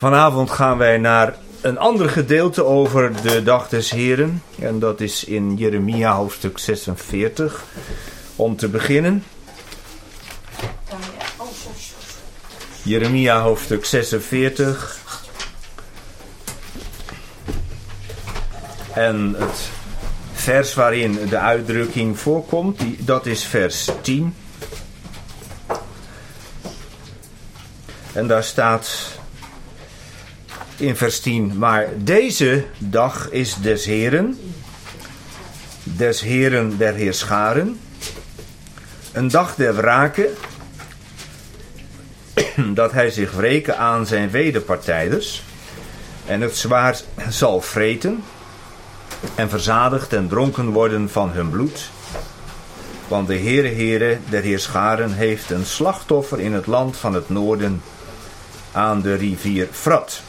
Vanavond gaan wij naar een ander gedeelte over de dag des Heren. En dat is in Jeremia hoofdstuk 46. Om te beginnen. Jeremia hoofdstuk 46. En het vers waarin de uitdrukking voorkomt, dat is vers 10. En daar staat in vers 10: maar deze dag is des Heren der Heerscharen, een dag der wrake, dat hij zich wreken aan zijn wederpartijders en het zwaard zal vreten en verzadigd en dronken worden van hun bloed. Want de Heere der Heerscharen heeft een slachtoffer in het land van het noorden aan de rivier Frat.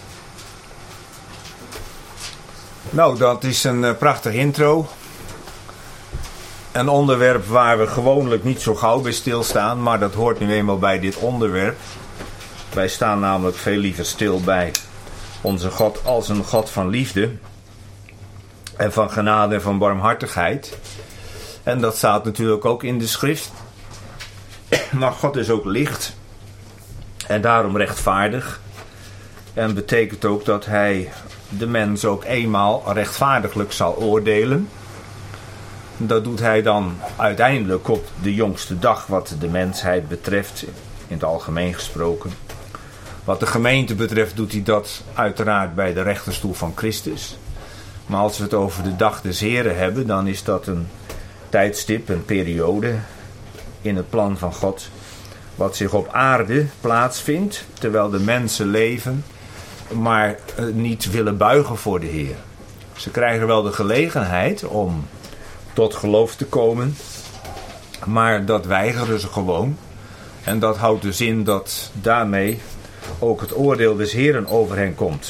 Nou, dat is een prachtig intro. Een onderwerp waar we gewoonlijk niet zo gauw bij stilstaan, maar dat hoort nu eenmaal bij dit onderwerp. Wij staan namelijk veel liever stil bij onze God als een God van liefde en van genade en van barmhartigheid. En dat staat natuurlijk ook in de schrift. Maar God is ook licht en daarom rechtvaardig. En betekent ook dat hij de mens ook eenmaal rechtvaardiglijk zal oordelen. Dat doet hij dan uiteindelijk op de jongste dag wat de mensheid betreft, in het algemeen gesproken. Wat de gemeente betreft doet hij dat uiteraard bij de rechterstoel van Christus. Maar als we het over de dag des Heren hebben, dan is dat een tijdstip, een periode in het plan van God, wat zich op aarde plaatsvindt, terwijl de mensen leven, maar niet willen buigen voor de Heer. Ze krijgen wel de gelegenheid om tot geloof te komen, maar dat weigeren ze gewoon. En dat houdt dus in dat daarmee ook het oordeel des Heren over hen komt.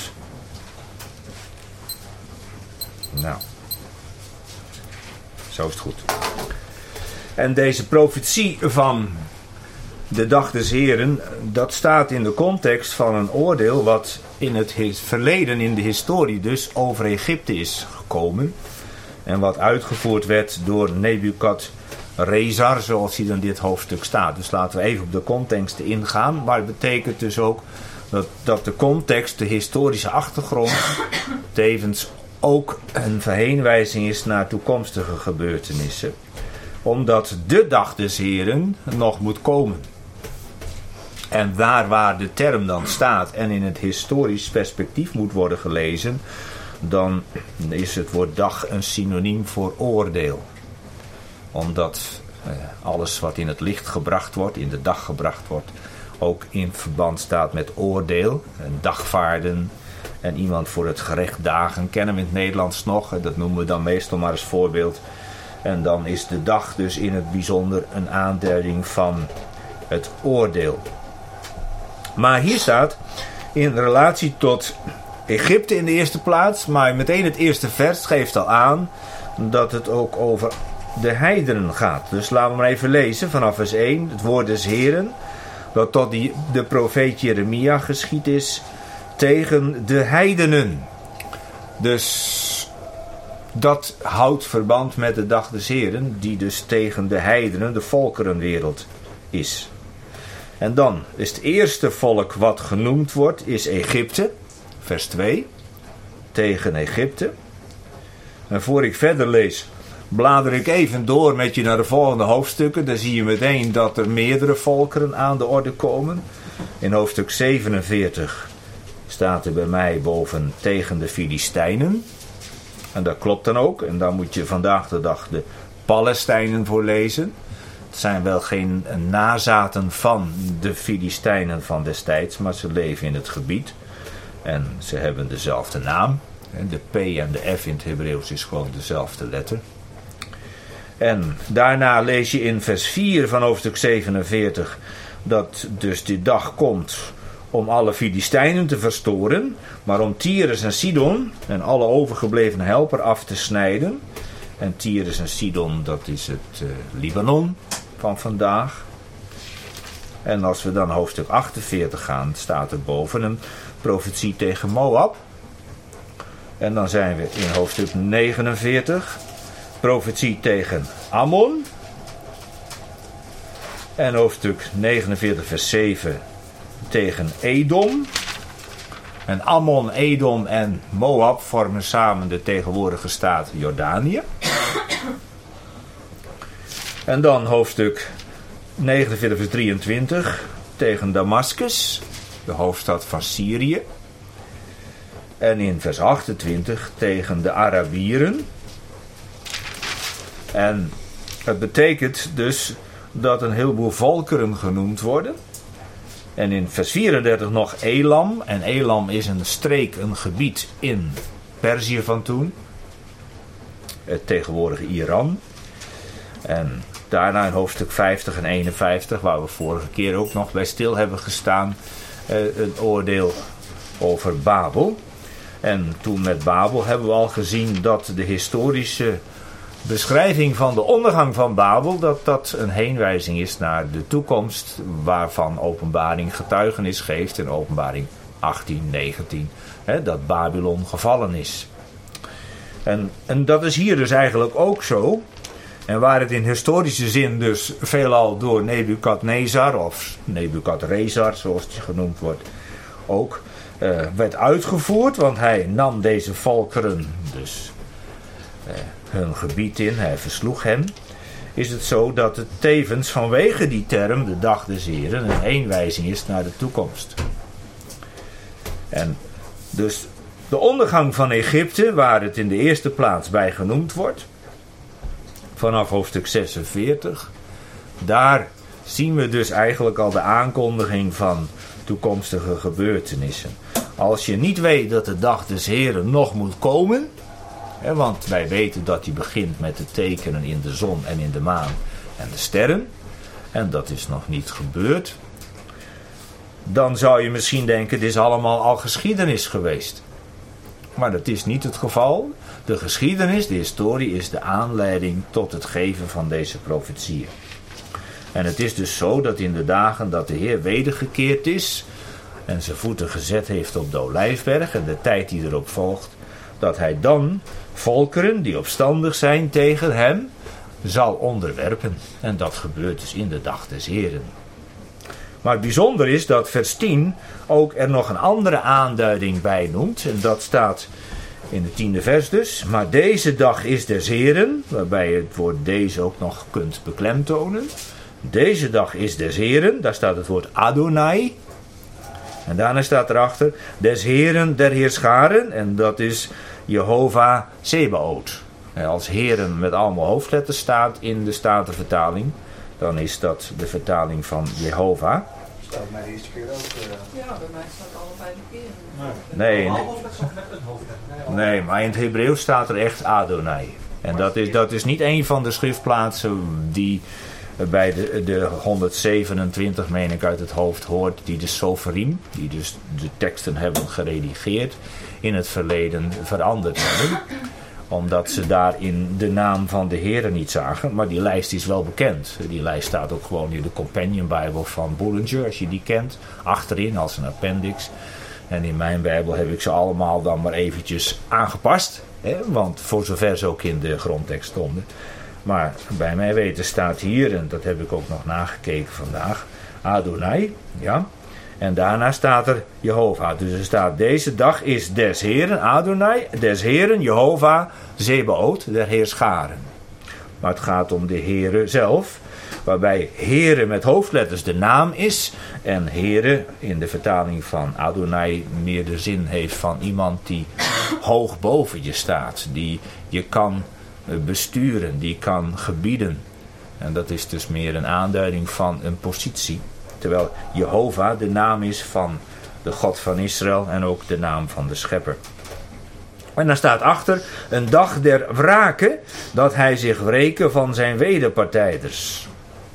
Nou, zo is het goed. En deze profetie van de dag des Heren, dat staat in de context van een oordeel wat in het verleden, in de historie dus, over Egypte is gekomen. En wat uitgevoerd werd door Nebukadrezar, zoals hij in dit hoofdstuk staat. Dus laten we even op de context ingaan. Maar het betekent dus ook dat de context, de historische achtergrond, tevens ook een verheenwijzing is naar toekomstige gebeurtenissen. Omdat de dag des Heren nog moet komen. En waar de term dan staat en in het historisch perspectief moet worden gelezen, dan is het woord dag een synoniem voor oordeel. Omdat alles wat in het licht gebracht wordt, in de dag gebracht wordt, ook in verband staat met oordeel, en dagvaarden en iemand voor het gerecht dagen. Kennen we in het Nederlands nog, dat noemen we dan meestal maar als voorbeeld. En dan is de dag dus in het bijzonder een aanduiding van het oordeel. Maar hier staat in relatie tot Egypte in de eerste plaats, maar meteen het eerste vers geeft al aan dat het ook over de heidenen gaat. Dus laten we maar even lezen vanaf vers 1, het woord des Heren, dat tot de profeet Jeremia geschied is tegen de heidenen. Dus dat houdt verband met de dag des Heren, die dus tegen de heidenen, de volkerenwereld, is. En dan is het eerste volk wat genoemd wordt, is Egypte, vers 2, tegen Egypte. En voor ik verder lees, blader ik even door met je naar de volgende hoofdstukken. Dan zie je meteen dat er meerdere volkeren aan de orde komen. In hoofdstuk 47 staat er bij mij boven tegen de Filistijnen. En dat klopt dan ook. En daar moet je vandaag de dag de Palestijnen voor lezen. Het zijn wel geen nazaten van de Filistijnen van destijds, maar ze leven in het gebied. En ze hebben dezelfde naam. De P en de F in het Hebreeuws is gewoon dezelfde letter. En daarna lees je in vers 4 van hoofdstuk 47 dat dus die dag komt om alle Filistijnen te verstoren, maar om Tyrus en Sidon en alle overgebleven helper af te snijden. En Tyrus en Sidon, dat is het Libanon van vandaag. En als we dan hoofdstuk 48 gaan, staat er boven hem profetie tegen Moab. En dan zijn we in hoofdstuk 49, profetie tegen Ammon. En hoofdstuk 49 vers 7 tegen Edom. En Ammon, Edom en Moab vormen samen de tegenwoordige staat Jordanië. En dan hoofdstuk 49 vers 23 tegen Damascus, de hoofdstad van Syrië. En in vers 28 tegen de Arabieren. En het betekent dus dat een heleboel volkeren genoemd worden. En in vers 34 nog Elam. En Elam is een streek, een gebied in Perzië van toen. Het tegenwoordige Iran. En daarna in hoofdstuk 50 en 51, waar we vorige keer ook nog bij stil hebben gestaan, een oordeel over Babel. En toen met Babel hebben we al gezien dat de historische beschrijving van de ondergang van Babel, dat een heenwijzing is naar de toekomst, waarvan Openbaring getuigenis geeft in Openbaring 18, 19, dat Babylon gevallen is. En dat is hier dus eigenlijk ook zo. En waar het in historische zin dus veelal door Nebukadnezar, of Nebukadrezar zoals hij genoemd wordt, ook werd uitgevoerd, want hij nam deze volkeren dus hun gebied in, hij versloeg hen, is het zo dat het tevens vanwege die term, de dag des Heren, een heenwijzing is naar de toekomst. En dus de ondergang van Egypte, waar het in de eerste plaats bij genoemd wordt, vanaf hoofdstuk 46, daar zien we dus eigenlijk al de aankondiging van toekomstige gebeurtenissen. Als je niet weet dat de dag des Heren nog moet komen, want wij weten dat die begint met de tekenen in de zon en in de maan en de sterren, en dat is nog niet gebeurd, dan zou je misschien denken, dit is allemaal al geschiedenis geweest. Maar dat is niet het geval. De geschiedenis, de historie, is de aanleiding tot het geven van deze profetieën. En het is dus zo dat in de dagen dat de Heer wedergekeerd is en zijn voeten gezet heeft op de Olijfberg en de tijd die erop volgt, dat hij dan volkeren die opstandig zijn tegen hem zal onderwerpen. En dat gebeurt dus in de dag des Heren. Maar het bijzonder is dat vers 10 ook er nog een andere aanduiding bij noemt. En dat staat in de 10e vers dus. Maar deze dag is des Heren, waarbij je het woord deze ook nog kunt beklemtonen. Deze dag is des Heren, daar staat het woord Adonai. En daarna staat erachter des Heren der Heerscharen. En dat is Jehovah Sebaot. En als Heren met allemaal hoofdletters staat in de Statenvertaling, dan is dat de vertaling van Jehovah. Staat mij de eerste keer ook. Ja, bij mij staat allebei de keren. Nee, maar in het Hebreeuws staat er echt Adonai. En dat is niet een van de schriftplaatsen die bij de 127, meen ik uit het hoofd, hoort, die de Soferim, die dus de teksten hebben geredigeerd, in het verleden veranderd hebben. Omdat ze daarin de naam van de Heere niet zagen. Maar die lijst is wel bekend. Die lijst staat ook gewoon in de Companion Bijbel van Bullinger, als je die kent. Achterin als een appendix. En in mijn Bijbel heb ik ze allemaal dan maar eventjes aangepast. Want voor zover ze ook in de grondtekst stonden. Maar bij mij weten staat hier, en dat heb ik ook nog nagekeken vandaag, Adonai. Ja. En daarna staat er Jehovah. Dus er staat deze dag is des Heren, Adonai, des Heren, Jehovah, Zebaot, der Heerscharen. Maar het gaat om de Heere zelf, waarbij Heere met hoofdletters de naam is. En Heere in de vertaling van Adonai meer de zin heeft van iemand die hoog boven je staat. Die je kan besturen, die kan gebieden. En dat is dus meer een aanduiding van een positie. Terwijl Jehovah de naam is van de God van Israël en ook de naam van de Schepper. En daar staat achter een dag der wrake, dat hij zich wreken van zijn wederpartijders.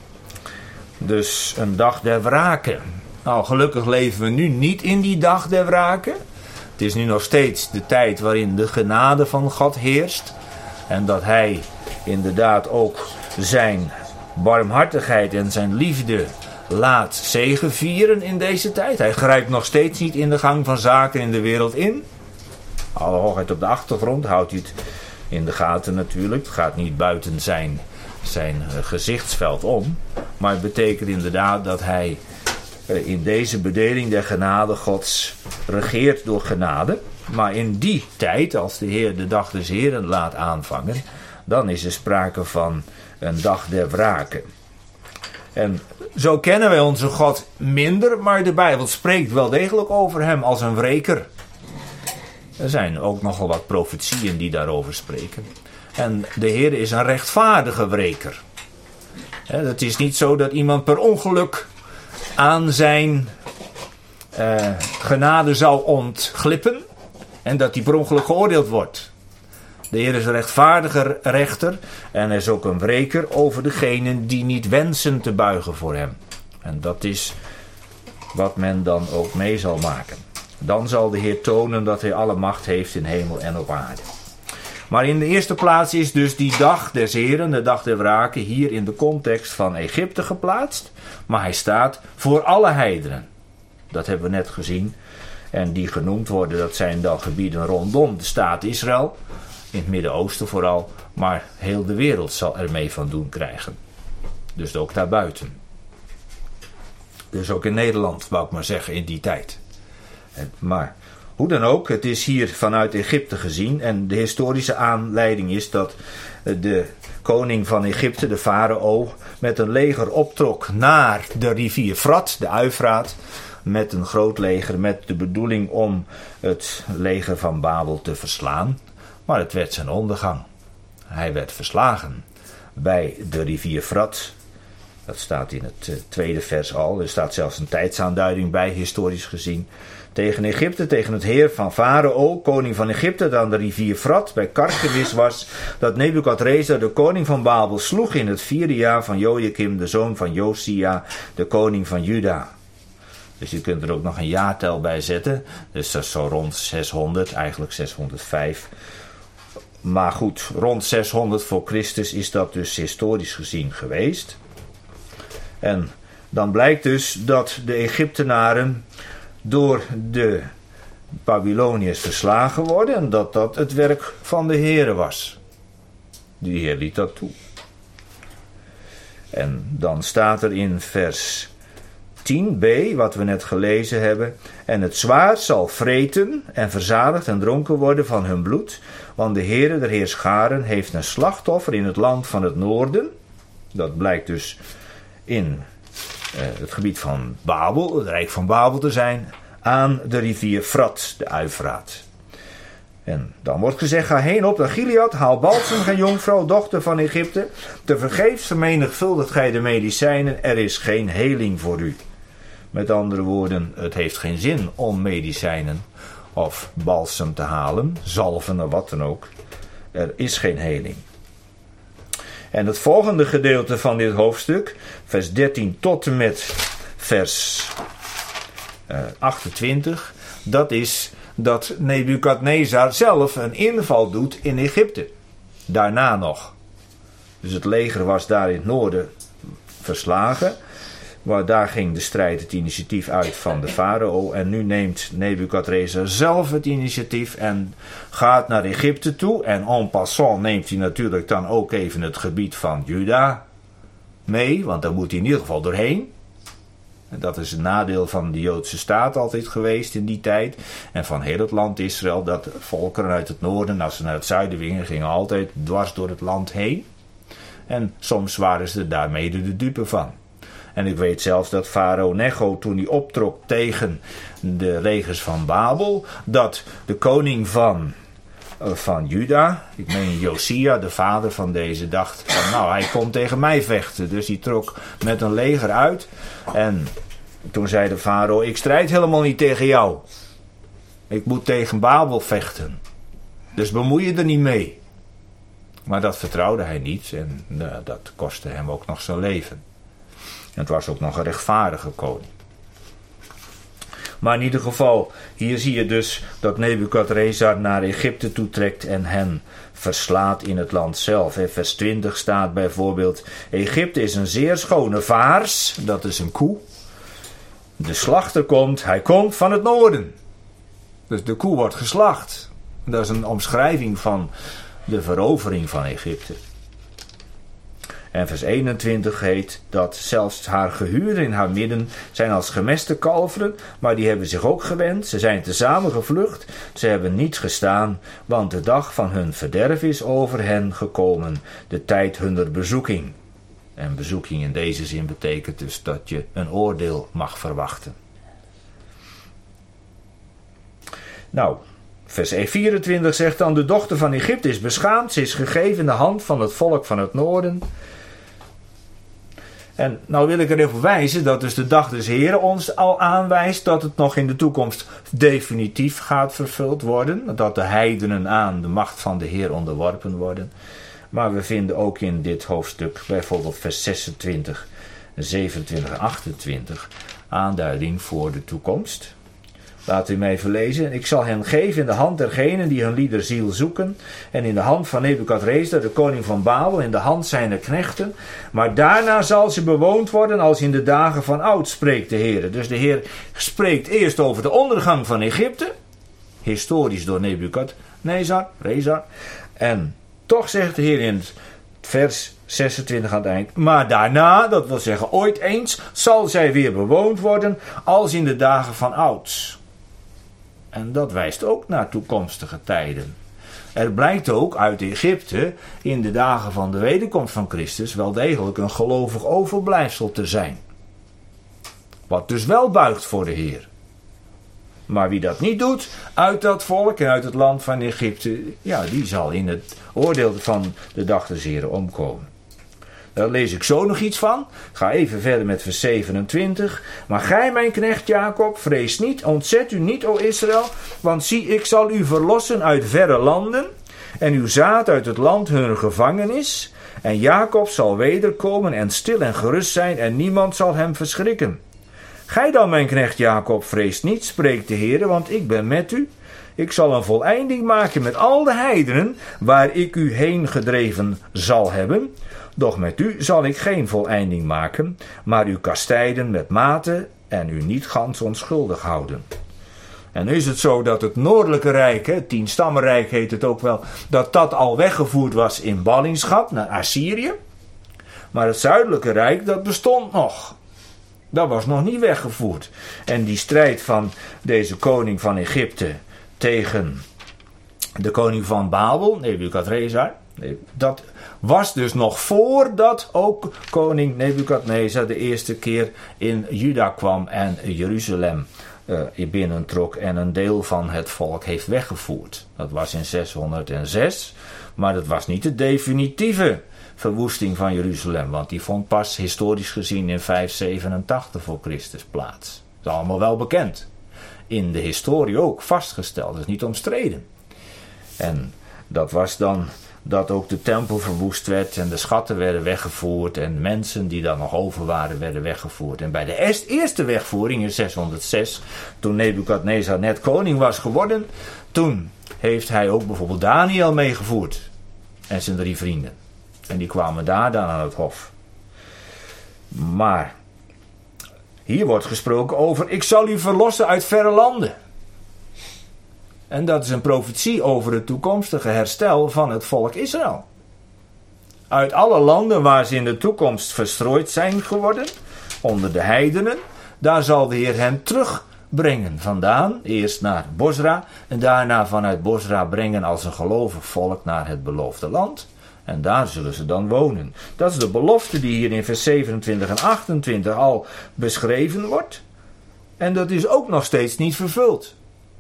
Dus een dag der wrake. Nou, gelukkig leven we nu niet in die dag der wrake. Het is nu nog steeds de tijd waarin de genade van God heerst. En dat hij inderdaad ook zijn barmhartigheid en zijn liefde laat zegevieren in deze tijd. Hij grijpt nog steeds niet in de gang van zaken in de wereld in. Alle hoogheid op de achtergrond houdt hij het in de gaten natuurlijk. Het gaat niet buiten zijn gezichtsveld om. Maar het betekent inderdaad dat hij in deze bedeling der genade Gods regeert door genade. Maar in die tijd, als de Heer de dag des Heren laat aanvangen, dan is er sprake van een dag der wrake. En zo kennen wij onze God minder, maar de Bijbel spreekt wel degelijk over hem als een wreker. Er zijn ook nogal wat profetieën die daarover spreken. En de Heer is een rechtvaardige wreker. Het is niet zo dat iemand per ongeluk aan zijn genade zou ontglippen en dat hij per ongeluk geoordeeld wordt. De Heer is een rechtvaardige rechter en hij is ook een wreker over degenen die niet wensen te buigen voor hem. En dat is wat men dan ook mee zal maken. Dan zal de Heer tonen dat hij alle macht heeft in hemel en op aarde. Maar in de eerste plaats is dus die dag des Heren, de dag der wrake, hier in de context van Egypte geplaatst. Maar hij staat voor alle heidenen. Dat hebben we net gezien. En die genoemd worden, dat zijn dan gebieden rondom de staat Israël. In het Midden-Oosten vooral. Maar heel de wereld zal er mee van doen krijgen. Dus ook daarbuiten. Dus ook in Nederland, wou ik maar zeggen, in die tijd. Maar hoe dan ook, het is hier vanuit Egypte gezien. En de historische aanleiding is dat de koning van Egypte, de farao, met een leger optrok naar de rivier Frat, de Uifraat. Met een groot leger, met de bedoeling om het leger van Babel te verslaan. Maar het werd zijn ondergang. Hij werd verslagen bij de rivier Frat. Dat staat in het tweede vers al. Er staat zelfs een tijdsaanduiding bij, historisch gezien. Tegen Egypte, tegen het heer van Farao, koning van Egypte, dat aan de rivier Frat bij Karkemis was, dat Nebukadrezar, de koning van Babel, sloeg in het 4e jaar van Joachim, de zoon van Josia, de koning van Juda. Dus je kunt er ook nog een jaartel bij zetten. Dus dat is zo rond 600, eigenlijk 605. Maar goed, rond 600 voor Christus is dat dus historisch gezien geweest. En dan blijkt dus dat de Egyptenaren door de Babyloniërs verslagen worden en dat dat het werk van de Heere was. Die Heer liet dat toe. En dan staat er in vers 10b, wat we net gelezen hebben: en het zwaard zal vreten en verzadigd en dronken worden van hun bloed, want de Heere der Heerscharen heeft een slachtoffer in het land van het noorden. Dat blijkt dus in het gebied van Babel, het rijk van Babel te zijn, aan de rivier Frat, de Uifraat. En dan wordt gezegd: ga heen op naar Gilead, haal balsem, gij jonkvrouw, dochter van Egypte. Tevergeefs vermenigvuldigt gij de medicijnen, er is geen heling voor u. Met andere woorden, het heeft geen zin om medicijnen of balsem te halen, zalven of wat dan ook. Er is geen heling. En het volgende gedeelte van dit hoofdstuk, vers 13 tot en met vers 28, dat is dat Nebukadnezar zelf een inval doet in Egypte. Daarna nog. Dus het leger was daar in het noorden verslagen. Maar daar ging de strijd, het initiatief uit van de farao. En nu neemt Nebukadnezar zelf het initiatief en gaat naar Egypte toe. En en passant neemt hij natuurlijk dan ook even het gebied van Juda mee. Want daar moet hij in ieder geval doorheen. En dat is een nadeel van de Joodse staat altijd geweest in die tijd. En van heel het land Israël, dat volkeren uit het noorden, als ze naar het zuiden gingen altijd dwars door het land heen. En soms waren ze daar mede de dupe van. En ik weet zelfs dat farao Necho, toen hij optrok tegen de legers van Babel, dat de koning van Juda, ik meen Josia, de vader van deze, dacht van nou, hij komt tegen mij vechten. Dus hij trok met een leger uit. En toen zei de farao: ik strijd helemaal niet tegen jou. Ik moet tegen Babel vechten. Dus bemoei je er niet mee. Maar dat vertrouwde hij niet en dat kostte hem ook nog zijn leven. En het was ook nog een rechtvaardige koning. Maar in ieder geval, hier zie je dus dat Nebukadrezar naar Egypte toetrekt en hen verslaat in het land zelf. In vers 20 staat bijvoorbeeld: Egypte is een zeer schone vaars, dat is een koe. De slachter komt, hij komt van het noorden. Dus de koe wordt geslacht. Dat is een omschrijving van de verovering van Egypte. En vers 21 heet dat zelfs haar gehuurden in haar midden zijn als gemeste kalveren, maar die hebben zich ook gewend. Ze zijn tezamen gevlucht, ze hebben niet gestaan, want de dag van hun verderf is over hen gekomen, de tijd hunner bezoeking. En bezoeking in deze zin betekent dus dat je een oordeel mag verwachten. Nou, vers 24 zegt dan: de dochter van Egypte is beschaamd, ze is gegeven in de hand van het volk van het noorden. En nou wil ik er even wijzen dat dus de dag des Heren ons al aanwijst dat het nog in de toekomst definitief gaat vervuld worden. Dat de heidenen aan de macht van de Heer onderworpen worden. Maar we vinden ook in dit hoofdstuk bijvoorbeeld vers 26, 27 en 28 aanduiding voor de toekomst. Laat u mij even lezen. Ik zal hen geven in de hand dergenen die hun liederziel zoeken, en in de hand van Nebukadrezar, de koning van Babel, in de hand zijner knechten. Maar daarna zal ze bewoond worden als in de dagen van oud, spreekt de Heer. Dus de Heer spreekt eerst over de ondergang van Egypte, historisch door Nebukadnezar, en toch zegt de Heer in het vers 26 aan het eind: maar daarna, dat wil zeggen ooit eens, zal zij weer bewoond worden als in de dagen van ouds. En dat wijst ook naar toekomstige tijden. Er blijkt ook uit Egypte in de dagen van de wederkomst van Christus wel degelijk een gelovig overblijfsel te zijn. Wat dus wel buigt voor de Heer. Maar wie dat niet doet, uit dat volk en uit het land van Egypte, ja, die zal in het oordeel van de dag des Heren omkomen. Daar lees ik zo nog iets van. Ga even verder met vers 27. Maar gij, mijn knecht Jacob, vrees niet, ontzet u niet, o Israël, want zie, ik zal u verlossen uit verre landen, en uw zaad uit het land hunner gevangenis, en Jacob zal wederkomen en stil en gerust zijn, en niemand zal hem verschrikken. Gij dan, mijn knecht Jacob, vrees niet, spreekt de Heer, want ik ben met u. Ik zal een voleinding maken met al de heidenen, waar ik u heen gedreven zal hebben. Doch met u zal ik geen voleinding maken, maar u kastijden met mate en u niet gans onschuldig houden. En nu is het zo dat het noordelijke rijk, het 10-stammenrijk heet het ook wel, dat al weggevoerd was in ballingschap naar Assyrië. Maar het zuidelijke rijk, dat bestond nog. Dat was nog niet weggevoerd. En die strijd van deze koning van Egypte tegen de koning van Babel, Nebukadrezar, dat was dus nog voordat ook koning Nebukadnezar de eerste keer in Juda kwam en Jeruzalem binnentrok en een deel van het volk heeft weggevoerd. Dat was in 606, maar dat was niet de definitieve verwoesting van Jeruzalem, want die vond pas historisch gezien in 587 voor Christus plaats. Dat is allemaal wel bekend. In de historie ook vastgesteld, dat is niet omstreden. En dat was dan dat ook de tempel verwoest werd en de schatten werden weggevoerd en mensen die dan nog over waren werden weggevoerd. En bij de eerste wegvoering in 606, toen Nebukadnezar net koning was geworden, toen heeft hij ook bijvoorbeeld Daniel meegevoerd en zijn 3 vrienden. En die kwamen daar dan aan het hof. Maar hier wordt gesproken over: ik zal u verlossen uit verre landen. En dat is een profetie over het toekomstige herstel van het volk Israël. Uit alle landen waar ze in de toekomst verstrooid zijn geworden, onder de heidenen, daar zal de Heer hen terugbrengen vandaan. Eerst naar Bosra en daarna vanuit Bosra brengen als een gelovig volk naar het beloofde land. En daar zullen ze dan wonen. Dat is de belofte die hier in vers 27 en 28 al beschreven wordt. En dat is ook nog steeds niet vervuld.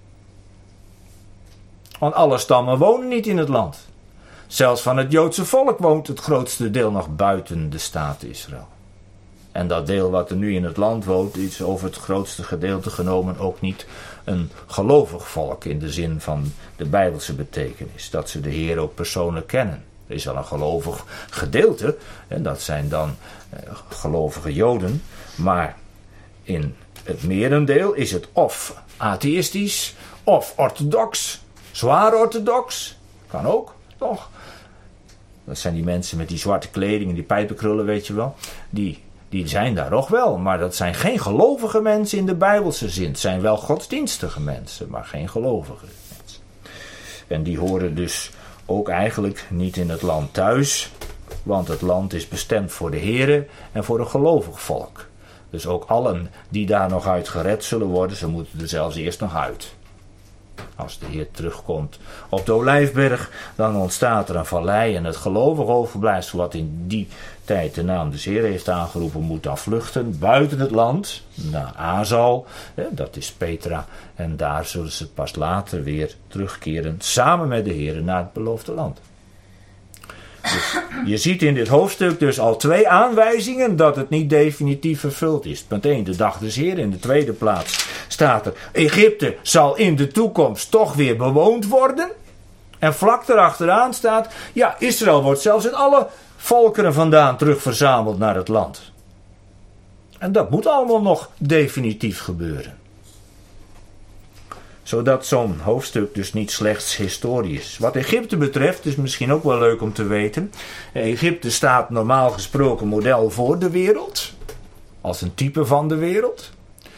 Want alle stammen wonen niet in het land. Zelfs van het Joodse volk woont het grootste deel nog buiten de staat Israël. En dat deel wat er nu in het land woont, is over het grootste gedeelte genomen ook niet een gelovig volk in de zin van de Bijbelse betekenis. Dat ze de Heer ook persoonlijk kennen. Er is al een gelovig gedeelte, en dat zijn dan gelovige Joden. Maar in het merendeel is het of atheïstisch of orthodox, zwaar orthodox, kan ook, toch? Dat zijn die mensen met die zwarte kleding en die pijpenkrullen, weet je wel. Die zijn daar nog wel, maar dat zijn geen gelovige mensen in de Bijbelse zin. Het zijn wel godsdienstige mensen, maar geen gelovige mensen. En die horen dus ook eigenlijk niet in het land thuis, want het land is bestemd voor de Here en voor een gelovig volk. Dus ook allen die daar nog uit gered zullen worden, ze moeten er zelfs eerst nog uit. Als de Heer terugkomt op de Olijfberg, dan ontstaat er een vallei en het gelovig overblijfsel wat in die tijd de naam des Heer heeft aangeroepen, moet dan vluchten buiten het land, naar Azal, dat is Petra, en daar zullen ze pas later weer terugkeren, samen met de Heer naar het beloofde land. Dus je ziet in dit hoofdstuk dus al 2 aanwijzingen dat het niet definitief vervuld is. Punt 1, de dag des Heeren. In de tweede plaats staat er, Egypte zal in de toekomst toch weer bewoond worden. En vlak erachteraan staat, ja, Israël wordt zelfs in alle volkeren vandaan terugverzameld naar het land. En dat moet allemaal nog definitief gebeuren. Zodat zo'n hoofdstuk dus niet slechts historie is. Wat Egypte betreft is misschien ook wel leuk om te weten. Egypte staat normaal gesproken model voor de wereld. Als een type van de wereld.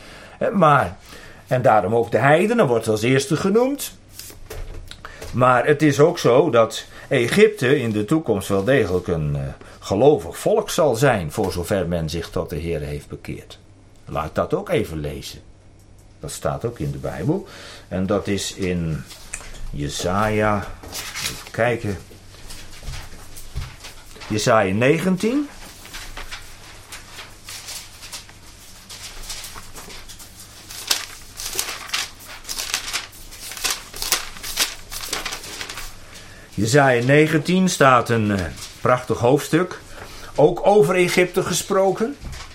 En daarom ook de heidenen wordt als eerste genoemd. Maar het is ook zo dat Egypte in de toekomst wel degelijk een gelovig volk zal zijn. Voor zover men zich tot de Heer heeft bekeerd. Laat dat ook even lezen. Dat staat ook in de Bijbel. En dat is in Jesaja. Even kijken. Jesaja 19. Jesaja 19 staat een prachtig hoofdstuk. Ook over Egypte gesproken.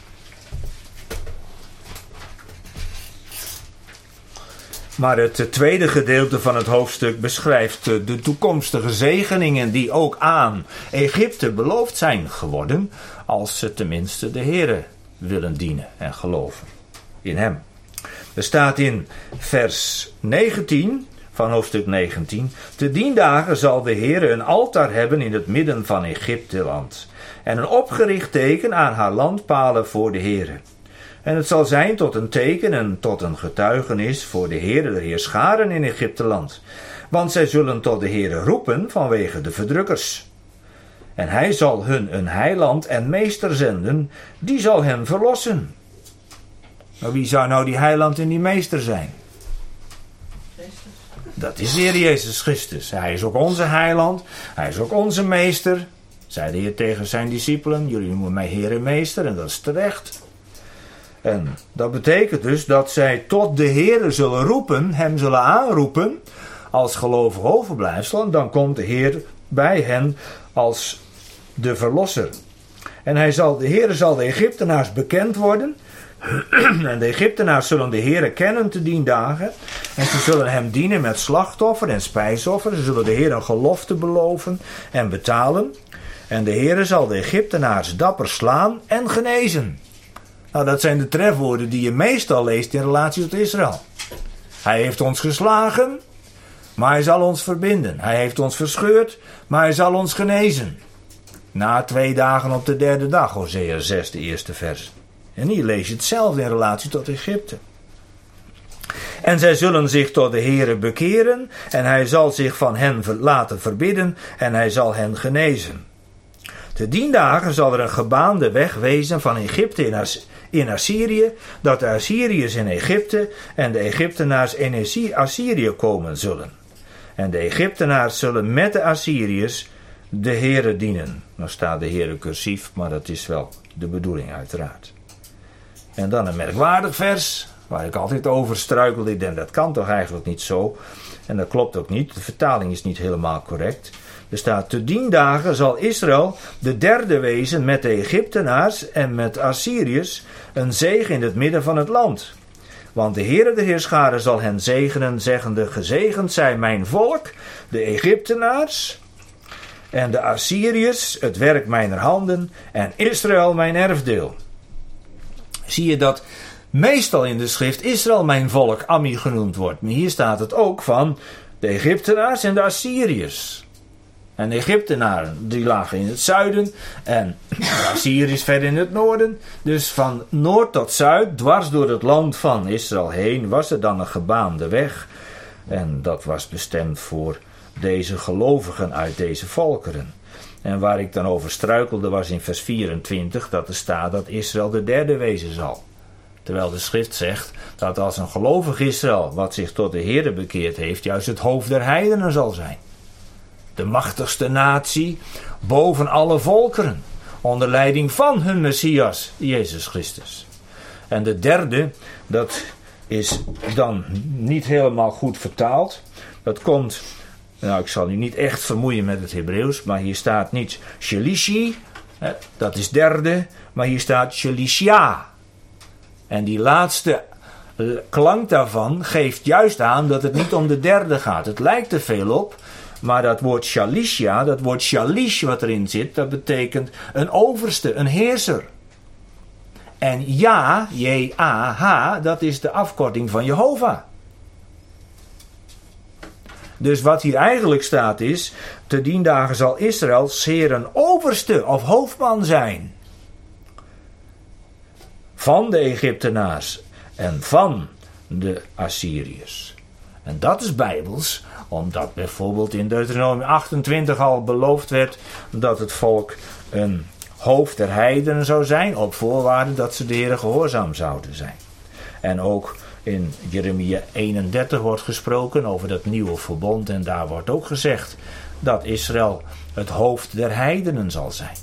Maar het tweede gedeelte van het hoofdstuk beschrijft de toekomstige zegeningen die ook aan Egypte beloofd zijn geworden, als ze tenminste de Heere willen dienen en geloven in hem. Er staat in vers 19 van hoofdstuk 19, te dien dagen zal de Heere een altaar hebben in het midden van Egypteland en een opgericht teken aan haar landpalen voor de Heere. En het zal zijn tot een teken en tot een getuigenis voor de Heere der Heerscharen in Egypteland. Want zij zullen tot de Heere roepen vanwege de verdrukkers. En hij zal hun een heiland en meester zenden, die zal hen verlossen. Maar wie zou nou die heiland en die meester zijn? Christus. Dat is de Heer Jezus Christus. Hij is ook onze heiland, hij is ook onze meester. Zei de Heer tegen zijn discipelen, jullie noemen mij Heer en meester, en dat is terecht. En dat betekent dus dat zij tot de Heere zullen roepen, hem zullen aanroepen als gelovig overblijfsel. En dan komt de Heer bij hen als de verlosser. En de Heere zal de Egyptenaars bekend worden. En de Egyptenaars zullen de Heere kennen te dien dagen. En ze zullen hem dienen met slachtoffer en spijsoffer. Ze zullen de Heere een gelofte beloven en betalen. En de Heere zal de Egyptenaars dapper slaan en genezen. Nou, dat zijn de trefwoorden die je meestal leest in relatie tot Israël. Hij heeft ons geslagen, maar hij zal ons verbinden. Hij heeft ons verscheurd, maar hij zal ons genezen. Na 2 dagen op de 3e dag, Hosea 6, de eerste vers. En hier lees je hetzelfde in relatie tot Egypte. En zij zullen zich tot de Heere bekeren, en hij zal zich van hen laten verbidden, en hij zal hen genezen. Te dien dagen zal er een gebaande weg wezen van Egypte in Assyrië, dat de Assyriërs in Egypte en de Egyptenaars in Assyrië komen zullen. En de Egyptenaars zullen met de Assyriërs de Heere dienen. Nou staat de Heere cursief, maar dat is wel de bedoeling uiteraard. En dan een merkwaardig vers, waar ik altijd over struikelde. Ik denk, dat kan toch eigenlijk niet zo? En dat klopt ook niet, de vertaling is niet helemaal correct. Er staat, te dien dagen zal Israël de derde wezen met de Egyptenaars en met Assyriërs, een zegen in het midden van het land. Want de Heere der Heerscharen zal hen zegenen, zeggende, gezegend zij mijn volk, de Egyptenaars en de Assyriërs, het werk mijner handen, en Israël mijn erfdeel. Zie je dat meestal in de schrift Israël mijn volk, Ammi, genoemd wordt. Maar hier staat het ook van de Egyptenaars en de Assyriërs. En de Egyptenaren die lagen in het zuiden en de Assyriërs verder in het noorden. Dus van noord tot zuid, dwars door het land van Israël heen, was er dan een gebaande weg. En dat was bestemd voor deze gelovigen uit deze volkeren. En waar ik dan over struikelde was in vers 24 dat er staat dat Israël de derde wezen zal. Terwijl de schrift zegt dat als een gelovig Israël wat zich tot de Heere bekeerd heeft, juist het hoofd der heidenen zal zijn. De machtigste natie boven alle volkeren, onder leiding van hun Messias, Jezus Christus. En de derde, dat is dan niet helemaal goed vertaald. Dat komt, nou ik zal u niet echt vermoeien met het Hebreeuws, maar hier staat niet Shelishi, dat is derde, maar hier staat Shelishia. En die laatste klank daarvan geeft juist aan dat het niet om de derde gaat. Het lijkt er veel op, maar dat woord Shalishia, dat woord Shalish wat erin zit, dat betekent een overste, een heerser. En ja, J-A-H, dat is de afkorting van Jehovah. Dus wat hier eigenlijk staat is, te dien dagen zal Israël zeer een overste of hoofdman zijn. Van de Egyptenaars en van de Assyriërs. En dat is bijbels, omdat bijvoorbeeld in Deuteronomium 28 al beloofd werd dat het volk een hoofd der heidenen zou zijn, op voorwaarde dat ze de Heere gehoorzaam zouden zijn. En ook in Jeremia 31 wordt gesproken over dat nieuwe verbond en daar wordt ook gezegd dat Israël het hoofd der heidenen zal zijn.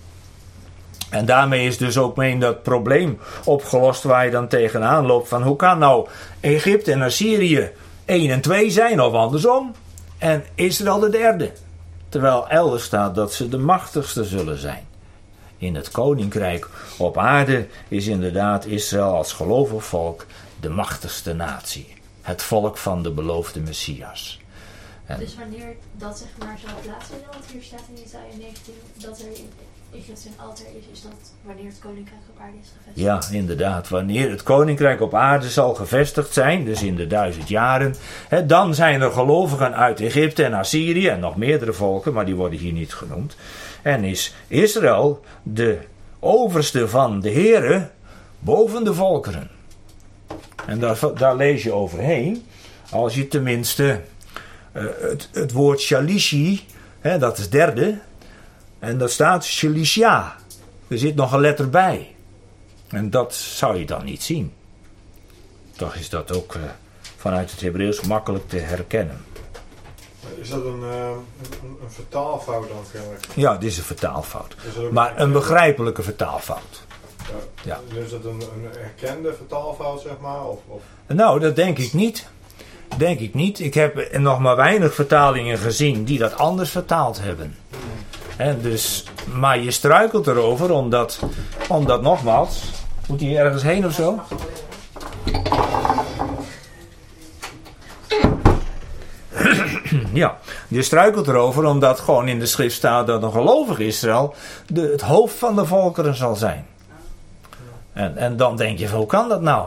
En daarmee is dus ook mee dat probleem opgelost waar je dan tegenaan loopt van hoe kan nou Egypte en Assyrië 1 en 2 zijn of andersom en Israël de derde. Terwijl elders staat dat ze de machtigste zullen zijn. In het koninkrijk op aarde is inderdaad Israël als gelovig volk de machtigste natie. Het volk van de beloofde Messias. Dus wanneer dat zeg maar zou plaatsvinden, want hier staat in Jesaja 19 dat er in Egypte een altaar is dat wanneer het koninkrijk op aarde is gevestigd? Ja, inderdaad. Wanneer het koninkrijk op aarde zal gevestigd zijn, dus in de 1000 jaren, dan zijn er gelovigen uit Egypte en Assyrië en nog meerdere volken, maar die worden hier niet genoemd. En is Israël de overste van de Heere boven de volkeren. En daar lees je overheen, als je tenminste het woord Shalishi, dat is derde, en dat staat Shalishia. Er zit nog een letter bij. En dat zou je dan niet zien. Toch is dat ook vanuit het Hebreeuws makkelijk te herkennen. Is dat een vertaalfout dan? Ja, dit is een vertaalfout. Maar een begrijpelijke vertaalfout. Ja. Is dat een erkende vertaalfout, zeg maar? Of? Nou, dat denk ik niet. Ik heb nog maar weinig vertalingen gezien die dat anders vertaald hebben. En dus, maar je struikelt erover omdat nogmaals, moet hij ergens heen of zo? Ja, je struikelt erover omdat gewoon in de schrift staat dat een gelovig Israël het hoofd van de volkeren zal zijn. En dan denk je, hoe kan dat nou?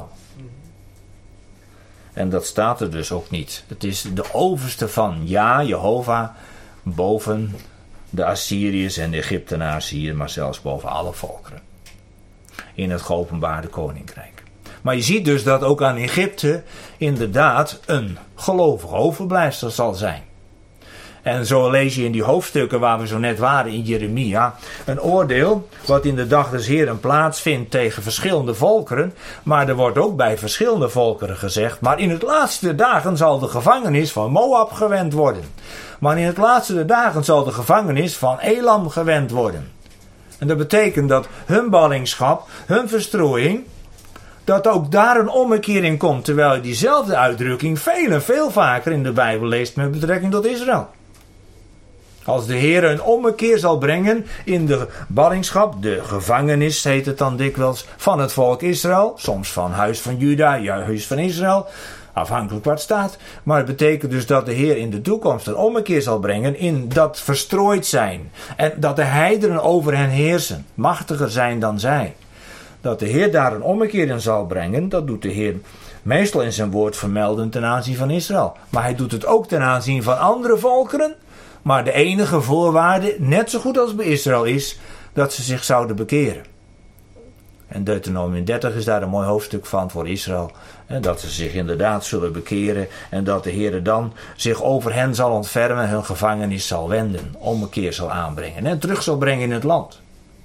En dat staat er dus ook niet. Het is de overste van Jehovah boven de Assyriërs en de Egyptenaars hier, maar zelfs boven alle volkeren. In het geopenbaarde koninkrijk. Maar je ziet dus dat ook aan Egypte inderdaad een gelovig overblijfsel zal zijn. En zo lees je in die hoofdstukken waar we zo net waren in Jeremia, een oordeel wat in de dag des Heeren plaatsvindt tegen verschillende volkeren. Maar er wordt ook bij verschillende volkeren gezegd, maar in het laatste dagen zal de gevangenis van Moab gewend worden. Maar in het laatste dagen zal de gevangenis van Elam gewend worden. En dat betekent dat hun ballingschap, hun verstrooiing, dat ook daar een ommekeer in komt. Terwijl je diezelfde uitdrukking veel en veel vaker in de Bijbel leest met betrekking tot Israël. Als de Heer een ommekeer zal brengen in de ballingschap, de gevangenis heet het dan dikwijls, van het volk Israël. Soms van huis van Juda, huis van Israël. Afhankelijk waar het staat. Maar het betekent dus dat de Heer in de toekomst een ommekeer zal brengen in dat verstrooid zijn. En dat de heidenen over hen heersen. Machtiger zijn dan zij. Dat de Heer daar een ommekeer in zal brengen, dat doet de Heer meestal in zijn woord vermelden ten aanzien van Israël. Maar hij doet het ook ten aanzien van andere volkeren. Maar de enige voorwaarde, net zo goed als bij Israël, is dat ze zich zouden bekeren. En Deuteronomium 30 is daar een mooi hoofdstuk van voor Israël. En dat ze zich inderdaad zullen bekeren. En dat de Heer dan zich over hen zal ontfermen en hun gevangenis zal wenden. Ommekeer zal aanbrengen. En terug zal brengen in het land.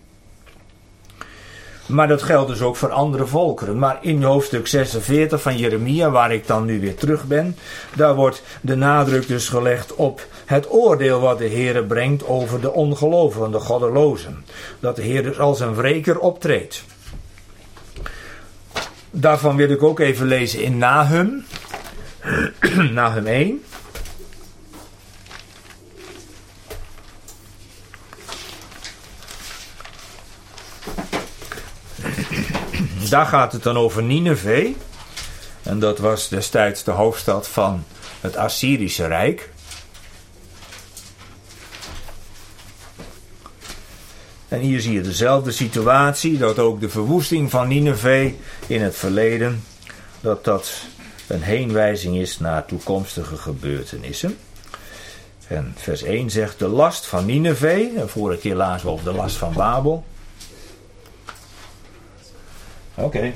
Maar dat geldt dus ook voor andere volkeren. Maar in hoofdstuk 46 van Jeremia, waar ik dan nu weer terug ben, daar wordt de nadruk dus gelegd op het oordeel wat de Heer brengt over de ongelovigen, de goddelozen. Dat de Heer dus als een wreker optreedt. Daarvan wil ik ook even lezen in Nahum. Nahum 1. Daar gaat het dan over Nineve. En dat was destijds de hoofdstad van het Assyrische Rijk. En hier zie je dezelfde situatie, dat ook de verwoesting van Nineve in het verleden, dat een heenwijzing is naar toekomstige gebeurtenissen. En vers 1 zegt de last van Nineve, en vorige keer lazen we over de last van Babel. Oké.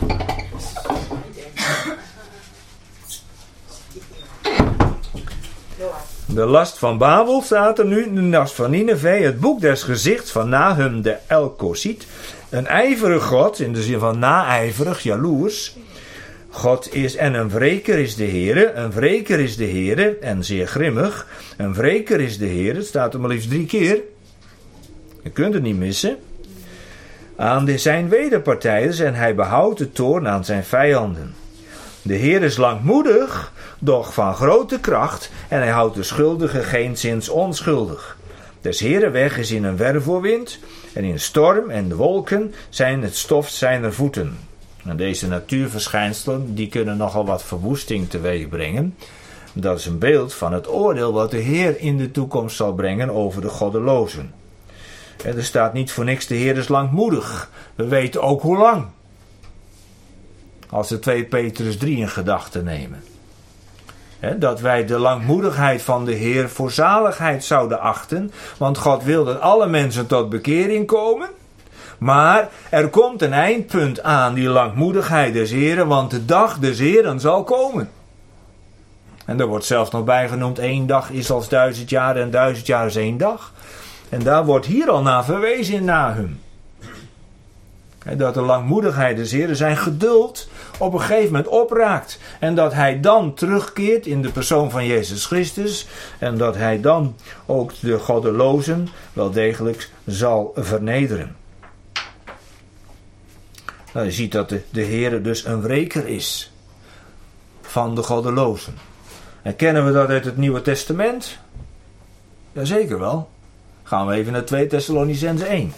De last van Babel staat er nu, de last van Nineve, het boek des gezichts van Nahum de Elkosiet. Een ijverig God, in de zin van naijverig, jaloers. God is, en een wreker is de Heere, een wreker is de Heere, en zeer grimmig. Een wreker is de Heere, het staat er maar liefst 3 keer. Je kunt het niet missen. Aan zijn wederpartijders en hij behoudt de toorn aan zijn vijanden. De Heer is langmoedig, doch van grote kracht, en hij houdt de schuldige geenszins onschuldig. Des Heeren weg is in een wervelwind, en in storm en de wolken zijn het stof zijner voeten. En deze natuurverschijnselen die kunnen nogal wat verwoesting teweeg brengen. Dat is een beeld van het oordeel wat de Heer in de toekomst zal brengen over de goddelozen. En er staat niet voor niks, de Heer is langmoedig. We weten ook hoe lang. Als we 2 Petrus 3 in gedachten nemen. Dat wij de langmoedigheid van de Heer voor zaligheid zouden achten. Want God wil dat alle mensen tot bekering komen. Maar er komt een eindpunt aan die langmoedigheid des Heeren. Want de dag des Heeren zal komen. En er wordt zelfs nog bijgenoemd, 1 dag is als 1000 jaar en 1000 jaar is 1 dag. En daar wordt hier al naar verwezen in Nahum. Dat de langmoedigheid des Heeren zijn geduld op een gegeven moment opraakt. En dat hij dan terugkeert in de persoon van Jezus Christus. En dat hij dan ook de goddelozen wel degelijk zal vernederen. Nou, je ziet dat de Heere dus een wreker is van de goddelozen. En kennen we dat uit het Nieuwe Testament? Jazeker wel. Gaan we even naar 2 Thessalonicenzen 1.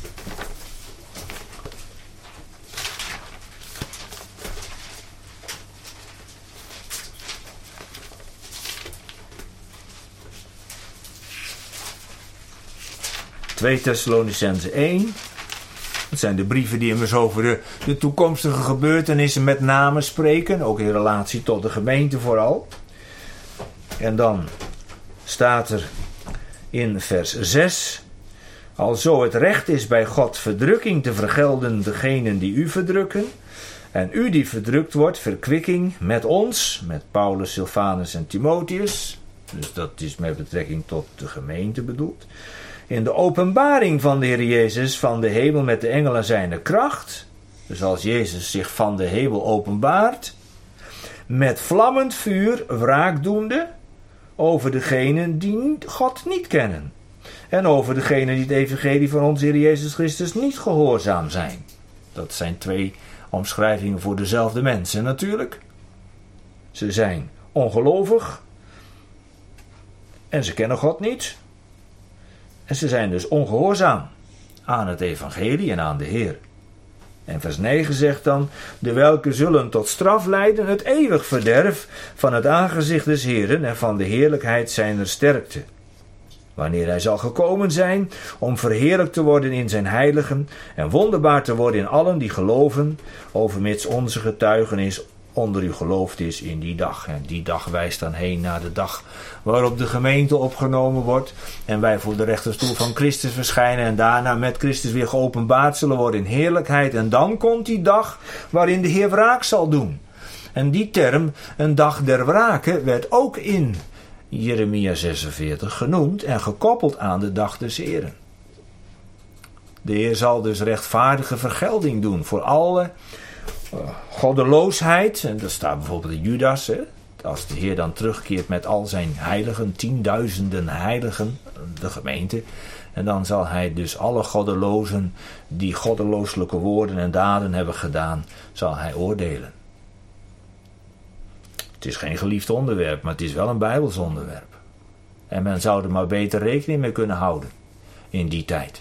Twee Thessalonicenzen 1. Dat zijn de brieven die immers over de toekomstige gebeurtenissen met name spreken. Ook in relatie tot de gemeente vooral. En dan staat er in vers 6. Alzo het recht is bij God verdrukking te vergelden degenen die u verdrukken. En u die verdrukt wordt, verkwikking met ons, met Paulus, Silvanus en Timotheus. Dus dat is met betrekking tot de gemeente bedoeld. In de openbaring van de Heer Jezus van de hemel met de engelen zijne kracht. Dus als Jezus zich van de hemel openbaart. Met vlammend vuur wraak doende over degenen die God niet kennen. En over degenen die het evangelie van onze Heer Jezus Christus niet gehoorzaam zijn. Dat zijn 2 omschrijvingen voor dezelfde mensen natuurlijk. Ze zijn ongelovig. En ze kennen God niet. En ze zijn dus ongehoorzaam aan het evangelie en aan de Heer. En vers 9 zegt dan, de welke zullen tot straf leiden het eeuwig verderf van het aangezicht des Heeren en van de heerlijkheid zijner sterkte. wanneer hij zal gekomen zijn, om verheerlijkt te worden in zijn heiligen en wonderbaar te worden in allen die geloven, overmits onze getuigenis onder u geloofd is in die dag. En die dag wijst dan heen naar de dag waarop de gemeente opgenomen wordt en wij voor de rechterstoel van Christus verschijnen en daarna met Christus weer geopenbaard zullen worden in heerlijkheid. En dan komt die dag waarin de Heer wraak zal doen. En die term, een dag der wrake, werd ook in Jeremia 46 genoemd en gekoppeld aan de dag des Heren. De Heer zal dus rechtvaardige vergelding doen voor alle goddeloosheid. En dat staat bijvoorbeeld in Judas. Hè? Als de Heer dan terugkeert met al zijn heiligen, 10.000 heiligen, de gemeente. En dan zal hij dus alle goddelozen die goddelooselijke woorden en daden hebben gedaan, zal hij oordelen. Het is geen geliefd onderwerp, maar het is wel een Bijbels onderwerp. En men zou er maar beter rekening mee kunnen houden in die tijd.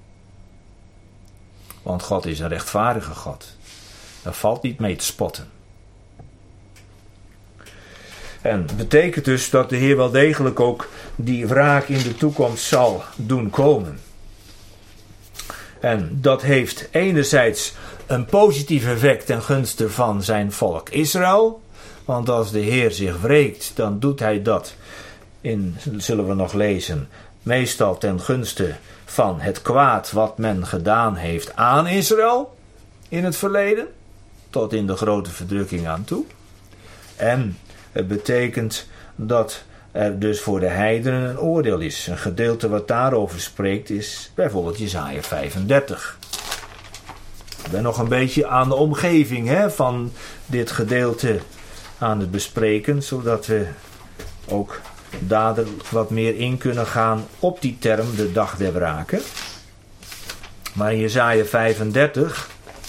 Want God is een rechtvaardige God. Daar valt niet mee te spotten. En betekent dus dat de Heer wel degelijk ook die wraak in de toekomst zal doen komen. En dat heeft enerzijds een positief effect ten gunste van zijn volk Israël. Want als de Heer zich wreekt, dan doet hij dat, zullen we nog lezen, meestal ten gunste van het kwaad wat men gedaan heeft aan Israël in het verleden, tot in de grote verdrukking aan toe. En het betekent dat er dus voor de heidenen een oordeel is. Een gedeelte wat daarover spreekt is bijvoorbeeld Jesaja 35. Ik ben nog een beetje aan de omgeving van dit gedeelte aan het bespreken, zodat we ook dadelijk wat meer in kunnen gaan op die term, de dag der wrake. Maar in Jesaja 35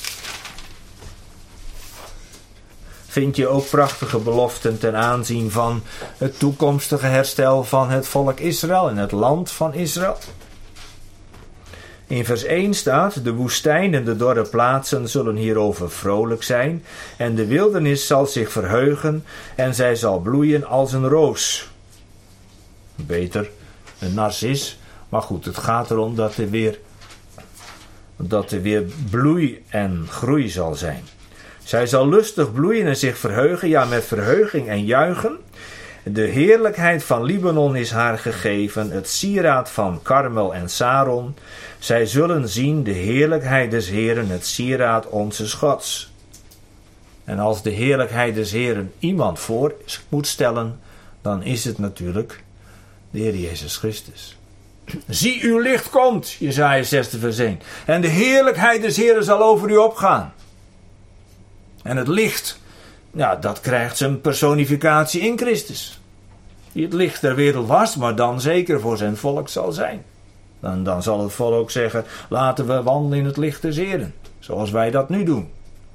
vind je ook prachtige beloften ten aanzien van het toekomstige herstel van het volk Israël en het land van Israël. In vers 1 staat: de woestijn en de dorre plaatsen zullen hierover vrolijk zijn, en de wildernis zal zich verheugen, en zij zal bloeien als een roos. Beter een narcis, maar goed, het gaat erom dat er weer bloei en groei zal zijn. Zij zal lustig bloeien en zich verheugen, ja, met verheuging en juichen. De heerlijkheid van Libanon is haar gegeven, het sieraad van Karmel en Saron. Zij zullen zien de heerlijkheid des Heeren, het sieraad onzes Gods. En als de heerlijkheid des Heeren iemand voor moet stellen, dan is het natuurlijk de Heer Jezus Christus. Zie, uw licht komt, Jesaja 60 vers 1. En de heerlijkheid des Heeren zal over u opgaan. En het licht, ja, dat krijgt zijn personificatie in Christus. Die het licht der wereld was, maar dan zeker voor zijn volk zal zijn. Dan zal het volk zeggen: laten we wandelen in het licht des Heeren, zoals wij dat nu doen.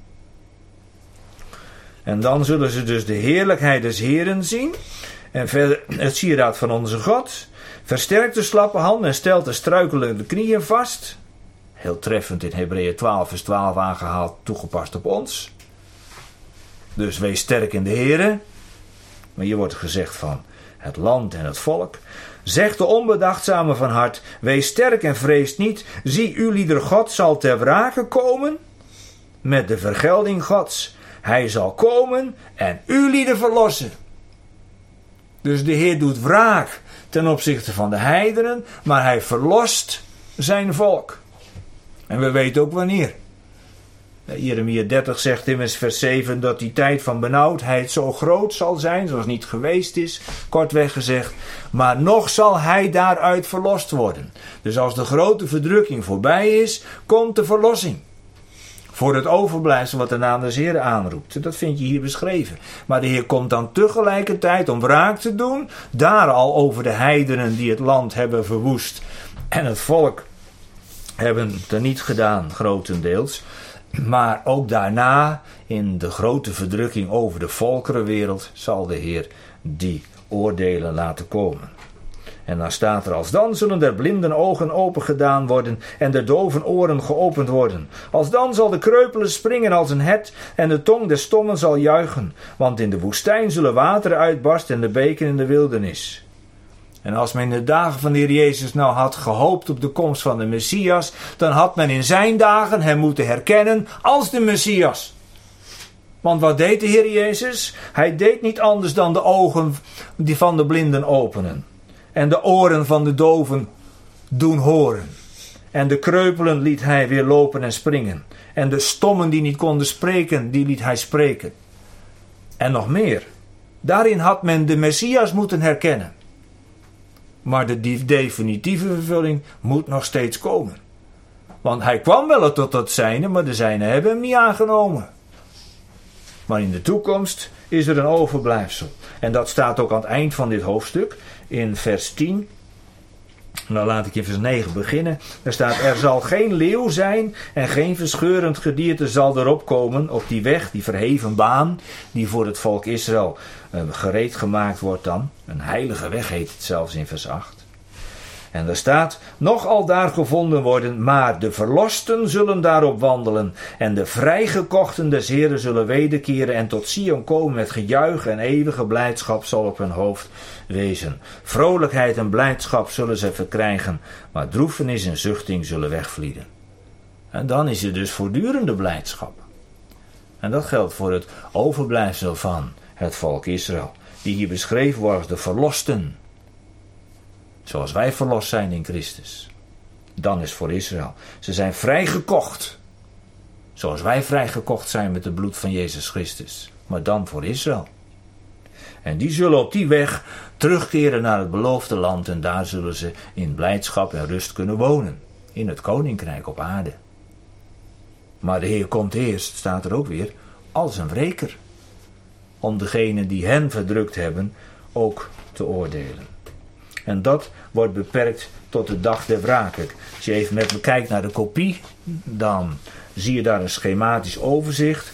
En dan zullen ze dus de heerlijkheid des Heeren zien. En verder het sieraad van onze God. Versterkt de slappe hand en stelt de struikelende knieën vast. Heel treffend in Hebreeën 12 vers 12 aangehaald, toegepast op ons. Dus wees sterk in de Heere. Maar hier wordt gezegd van het land en het volk. Zeg de onbedachtzame van hart: wees sterk en vrees niet. Zie, uw lieder God zal ter wrake komen met de vergelding Gods. Hij zal komen en uw lieden verlossen. Dus de Heer doet wraak ten opzichte van de heidenen, maar hij verlost zijn volk. En we weten ook wanneer. Jeremia 30 zegt immers vers 7 dat die tijd van benauwdheid zo groot zal zijn, zoals niet geweest is, kortweg gezegd. Maar nog zal hij daaruit verlost worden. Dus als de grote verdrukking voorbij is, komt de verlossing. Voor het overblijfsel wat de naam des Heeren aanroept. Dat vind je hier beschreven. Maar de Heer komt dan tegelijkertijd om wraak te doen. Daar al over de heidenen die het land hebben verwoest. En het volk hebben het er niet gedaan, grotendeels. Maar ook daarna, in de grote verdrukking over de volkerenwereld, zal de Heer die oordelen laten komen. En dan staat er: alsdan zullen der blinden ogen opengedaan worden en de doven oren geopend worden. Alsdan zal de kreupelen springen als een het en de tong des stommen zal juichen. Want in de woestijn zullen wateren uitbarsten en de beken in de wildernis. En als men in de dagen van de Heer Jezus nou had gehoopt op de komst van de Messias, dan had men in zijn dagen hem moeten herkennen als de Messias. Want wat deed de Heer Jezus? Hij deed niet anders dan de ogen die van de blinden openen. En de oren van de doven doen horen. En de kreupelen liet hij weer lopen en springen. En de stommen die niet konden spreken, die liet hij spreken. En nog meer. Daarin had men de Messias moeten herkennen. Maar de definitieve vervulling moet nog steeds komen. Want hij kwam wel tot het zijne, maar de zijnen hebben hem niet aangenomen. Maar in de toekomst is er een overblijfsel. En dat staat ook aan het eind van dit hoofdstuk, in vers 10. Nou laat ik in vers 9 beginnen. Er staat: er zal geen leeuw zijn en geen verscheurend gedierte zal erop komen op die weg, die verheven baan, die voor het volk Israël gereed gemaakt wordt dan. Een heilige weg heet het zelfs in vers 8. En er staat: nog al daar gevonden worden, maar de verlosten zullen daarop wandelen. En de vrijgekochten des Heren zullen wederkeren en tot Sion komen met gejuich en eeuwige blijdschap zal op hun hoofd wezen. Vrolijkheid en blijdschap zullen ze verkrijgen, maar droefenis en zuchting zullen wegvlieden. En dan is er dus voortdurende blijdschap. En dat geldt voor het overblijfsel van het volk Israël, die hier beschreven wordt als de verlosten. Zoals wij verlost zijn in Christus. Dan is voor Israël. Ze zijn vrijgekocht. Zoals wij vrijgekocht zijn met het bloed van Jezus Christus. Maar dan voor Israël. En die zullen op die weg terugkeren naar het beloofde land. En daar zullen ze in blijdschap en rust kunnen wonen. In het koninkrijk op aarde. Maar de Heer komt eerst, staat er ook weer, als een wreker. Om degenen die hen verdrukt hebben ook te oordelen. En dat wordt beperkt tot de dag der wrake. Als je even met me kijkt naar de kopie, dan zie je daar een schematisch overzicht.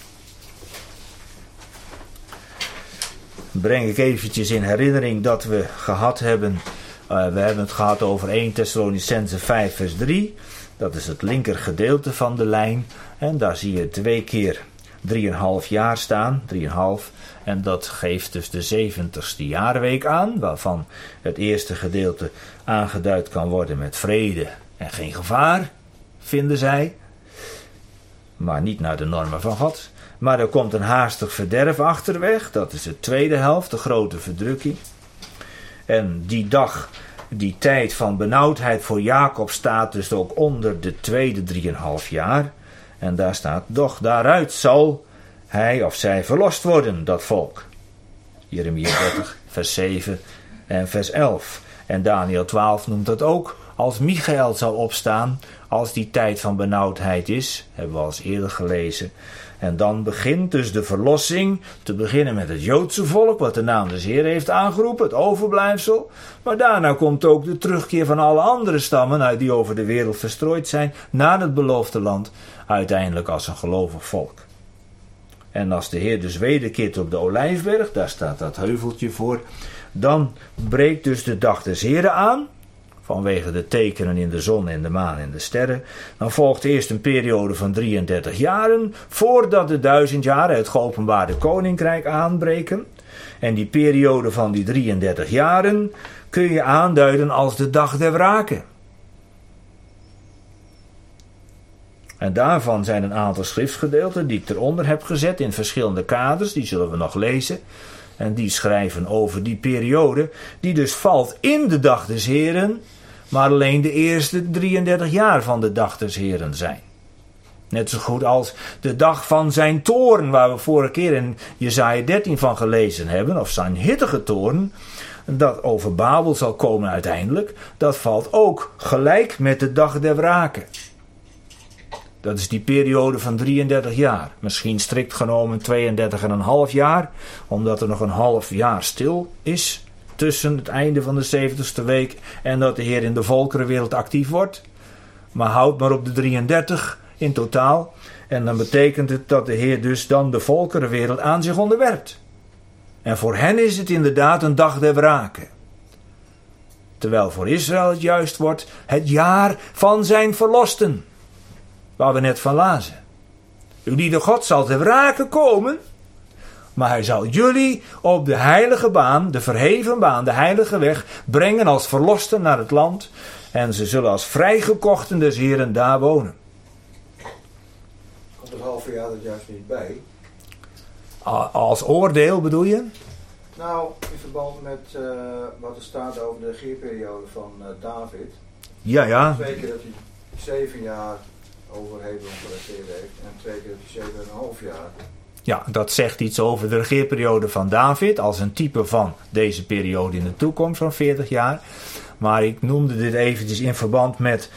Breng ik eventjes in herinnering dat we gehad hebben, we hebben het gehad over 1 Thessalonicenzen 5 vers 3. Dat is het linker gedeelte van de lijn. En daar zie je 2 keer 3,5 jaar staan, 3,5. En dat geeft dus de 70ste jaarweek aan, waarvan het eerste gedeelte aangeduid kan worden met vrede en geen gevaar, vinden zij. Maar niet naar de normen van God. Maar er komt een haastig verderf achterweg, dat is de tweede helft, de grote verdrukking. En die dag, die tijd van benauwdheid voor Jacob staat dus ook onder de tweede 3,5 jaar. En daar staat: doch daaruit zal hij of zij verlost worden, dat volk. Jeremia 30, vers 7 en vers 11. En Daniel 12 noemt dat ook. Als Michael zal opstaan, als die tijd van benauwdheid is, hebben we al eens eerder gelezen. En dan begint dus de verlossing, te beginnen met het Joodse volk, wat de naam des Heeren heeft aangeroepen, het overblijfsel. Maar daarna komt ook de terugkeer van alle andere stammen uit die over de wereld verstrooid zijn, naar het beloofde land, uiteindelijk als een gelovig volk. En als de Heer dus wederkeert op de Olijfberg, daar staat dat heuveltje voor, dan breekt dus de dag des Heeren aan, vanwege de tekenen in de zon en de maan en de sterren. Dan volgt eerst een periode van 33 jaren, voordat de 1000 jaren het geopenbaarde koninkrijk aanbreken. En die periode van die 33 jaren kun je aanduiden als de dag der wrake. En daarvan zijn een aantal schriftgedeelten die ik eronder heb gezet in verschillende kaders, die zullen we nog lezen. En die schrijven over die periode, die dus valt in de dag des Heren, maar alleen de eerste 33 jaar van de dag des Heren zijn. Net zo goed als de dag van zijn toorn, waar we vorige keer in Jesaja 13 van gelezen hebben, of zijn hittige toorn, dat over Babel zal komen uiteindelijk, dat valt ook gelijk met de dag der wrake. Dat is die periode van 33 jaar. Misschien strikt genomen 32,5 jaar. Omdat er nog een half jaar stil is. Tussen het einde van de 70ste week. En dat de Heer in de volkerenwereld actief wordt. Maar houd maar op de 33 in totaal. En dan betekent het dat de Heer dus dan de volkerenwereld aan zich onderwerpt. En voor hen is het inderdaad een dag der wrake. Terwijl voor Israël het juist wordt het jaar van zijn verlosten. Waar we net van lazen. Uw lieve God zal ter wrake komen Maar hij zal jullie op de heilige baan, de verheven baan, de heilige weg, brengen als verlosten naar het land. En ze zullen als vrijgekochten des Heren daar wonen. Komt het halve jaar er juist niet bij? Als oordeel bedoel je? Nou, in verband met wat er staat over de regeerperiode van David. Ja. 2 keer dat hij 7 jaar over Hebron geregeerd heeft. En 2 keer dat hij 7,5 jaar. Ja, dat zegt iets over de regeerperiode van David als een type van deze periode in de toekomst van 40 jaar. Maar ik noemde dit eventjes in verband met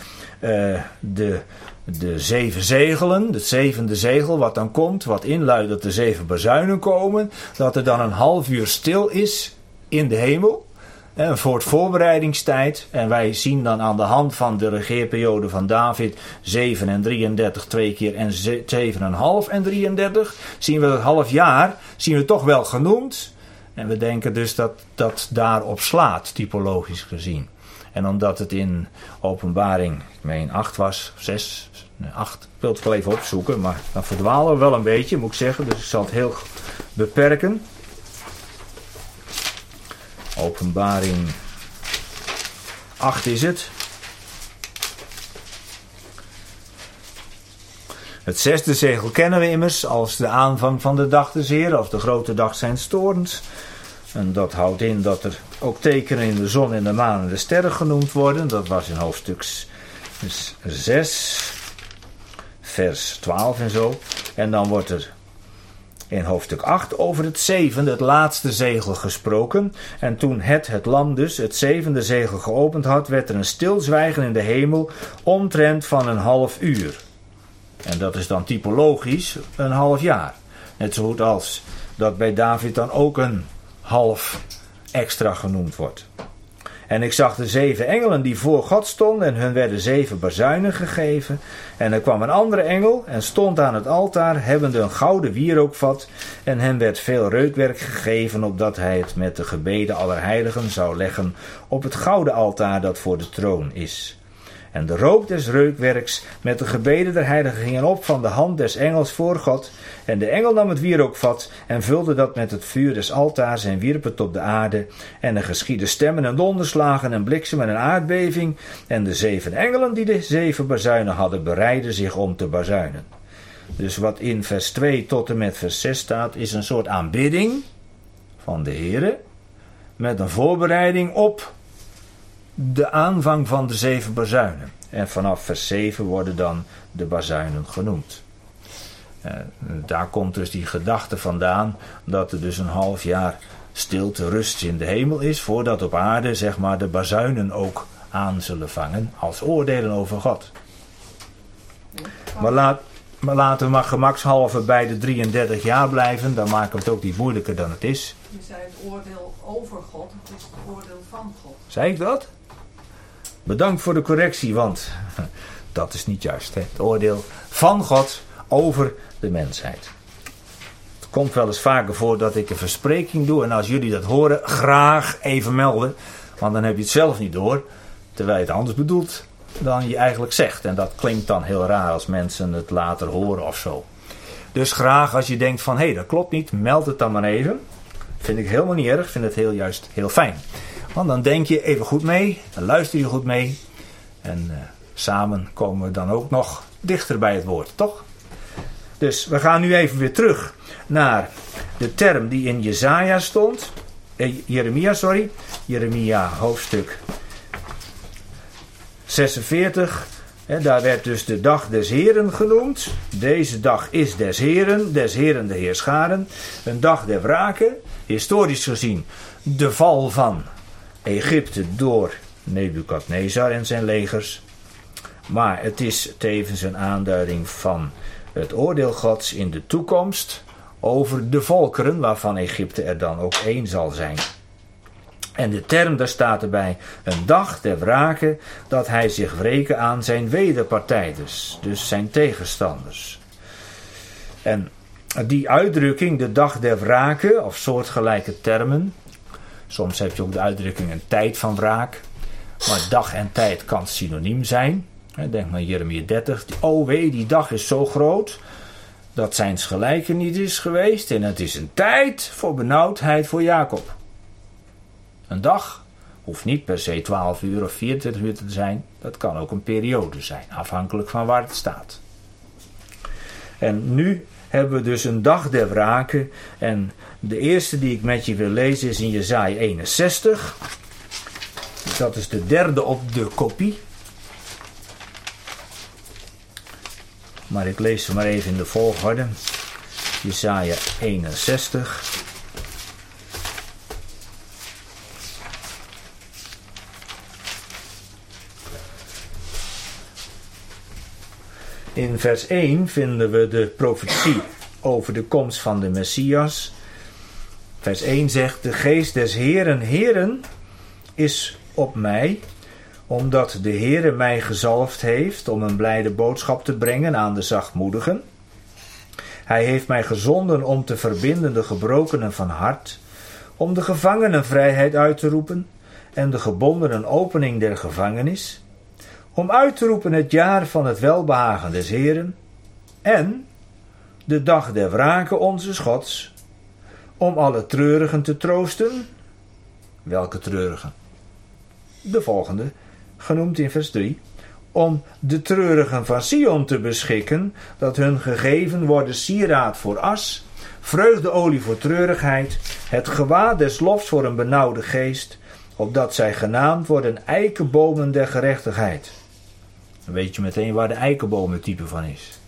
de 7 zegelen, het 7e zegel wat dan komt, wat inluidt dat de 7 bazuinen komen, dat er dan een half uur stil is in de hemel. Voor het voorbereidingstijd. En wij zien dan aan de hand van de regeerperiode van David 7 en 33 2 keer en 7,5 en 33. Zien we het half jaar, zien we toch wel genoemd. En we denken dus dat dat daarop slaat, typologisch gezien. En omdat het in Openbaring, ik meen 8 was, 6, 8, ik wil het wel even opzoeken, maar dan verdwalen we wel een beetje, moet ik zeggen. Dus ik zal het heel beperken. Openbaring 8 is het. Het 6e zegel kennen we immers als de aanvang van de dag des Heren, of de grote dag zijns toorns. En dat houdt in dat er ook tekenen in de zon en de maan en de sterren genoemd worden. Dat was in hoofdstuk 6, vers 12 en zo. En dan wordt er in hoofdstuk 8 over het 7e, het laatste zegel, gesproken. En toen het lam dus, het 7e zegel geopend had, werd er een stilzwijgen in de hemel omtrent van een half uur. En dat is dan typologisch een half jaar. Net zo goed als dat bij David dan ook een half extra genoemd wordt. En ik zag de 7 engelen die voor God stonden en hun werden 7 bazuinen gegeven. En er kwam een andere engel en stond aan het altaar, hebbende een gouden wierookvat. En hem werd veel reukwerk gegeven, opdat hij het met de gebeden aller heiligen zou leggen op het gouden altaar dat voor de troon is. En de rook des reukwerks met de gebeden der heiligen gingen op van de hand des engels voor God. En de engel nam het wierookvat en vulde dat met het vuur des altaars en wierp het op de aarde. En er geschiedden stemmen en donderslagen en bliksem en een aardbeving. En de 7 engelen die de 7 bazuinen hadden bereidden zich om te bazuinen. Dus wat in vers 2 tot en met vers 6 staat is een soort aanbidding van de Heere. Met een voorbereiding op de aanvang van de 7 bazuinen. En vanaf vers 7 worden dan de bazuinen genoemd. Daar komt dus die gedachte vandaan dat er dus een half jaar stilte, rust in de hemel is, voordat op aarde zeg maar de bazuinen ook aan zullen vangen als oordelen over God. Maar laten we maar gemakshalve bij de 33 jaar blijven, dan maken we het ook niet moeilijker dan het is. Je zei het oordeel over God, het is het oordeel van God. Zei ik dat? Bedankt voor de correctie, want dat is niet juist. Hè? Het oordeel van God over de mensheid. Het komt wel eens vaker voor dat ik een verspreking doe. En als jullie dat horen, graag even melden. Want dan heb je het zelf niet door. Terwijl je het anders bedoelt dan je eigenlijk zegt. En dat klinkt dan heel raar als mensen het later horen of zo. Dus graag als je denkt van, hé, dat klopt niet, meld het dan maar even. Vind ik helemaal niet erg, vind het juist heel fijn. Want dan denk je even goed mee, dan luister je goed mee. En samen komen we dan ook nog dichter bij het woord, toch? Dus we gaan nu even weer terug naar de term die in Jesaja stond. Jeremia hoofdstuk 46. Daar werd dus de dag des Heren genoemd. Deze dag is des Heren de Heerscharen. Een dag der wrake. Historisch gezien de val van Egypte door Nebukadnezar en zijn legers. Maar het is tevens een aanduiding van het oordeel Gods in de toekomst over de volkeren, waarvan Egypte er dan ook één zal zijn. En de term, daar staat erbij, een dag der wrake, dat hij zich wreken aan zijn wederpartijders, dus zijn tegenstanders. En die uitdrukking, de dag der wrake, of soortgelijke termen, soms heb je ook de uitdrukking een tijd van wraak, maar dag en tijd kan synoniem zijn. Denk maar Jeremia 30, oh wee, die dag is zo groot, dat zijns gelijke niet is geweest en het is een tijd voor benauwdheid voor Jacob. Een dag hoeft niet per se 12 uur of 24 uur te zijn, dat kan ook een periode zijn, afhankelijk van waar het staat. En nu hebben we dus een dag der wrake en de eerste die ik met je wil lezen is in Jesaja 61. Dat is de derde op de kopie. Maar ik lees ze maar even in de volgorde. Jesaja 61. In vers 1 vinden we de profetie over de komst van de Messias. Vers 1 zegt: de geest des Heeren is op mij, omdat de Heere mij gezalfd heeft om een blijde boodschap te brengen aan de zachtmoedigen. Hij heeft mij gezonden om te verbinden de gebrokenen van hart, om de gevangenen vrijheid uit te roepen en de gebondenen opening der gevangenis, om uit te roepen het jaar van het welbehagen des Heeren en de dag der wrake onzes Gods, om alle treurigen te troosten. Welke treurigen? De volgende, genoemd in vers 3. Om de treurigen van Sion te beschikken, dat hun gegeven worden sieraad voor as, vreugdeolie voor treurigheid, het gewaad des lofs voor een benauwde geest, opdat zij genaamd worden eikenbomen der gerechtigheid. Dan weet je meteen waar de eikenboom het type van is.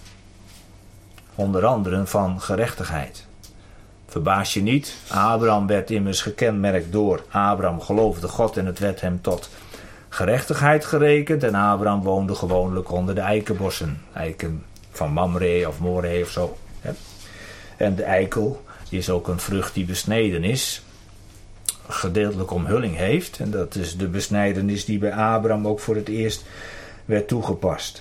Onder andere van gerechtigheid. Verbaas je niet, Abraham werd immers gekenmerkt door Abraham geloofde God en het werd hem tot gerechtigheid gerekend. En Abraham woonde gewoonlijk onder de eikenbossen. Eiken van Mamre of More of zo. En de eikel is ook een vrucht die besneden is. Gedeeltelijk omhulling heeft. En dat is de besnijdenis die bij Abraham ook voor het eerst werd toegepast.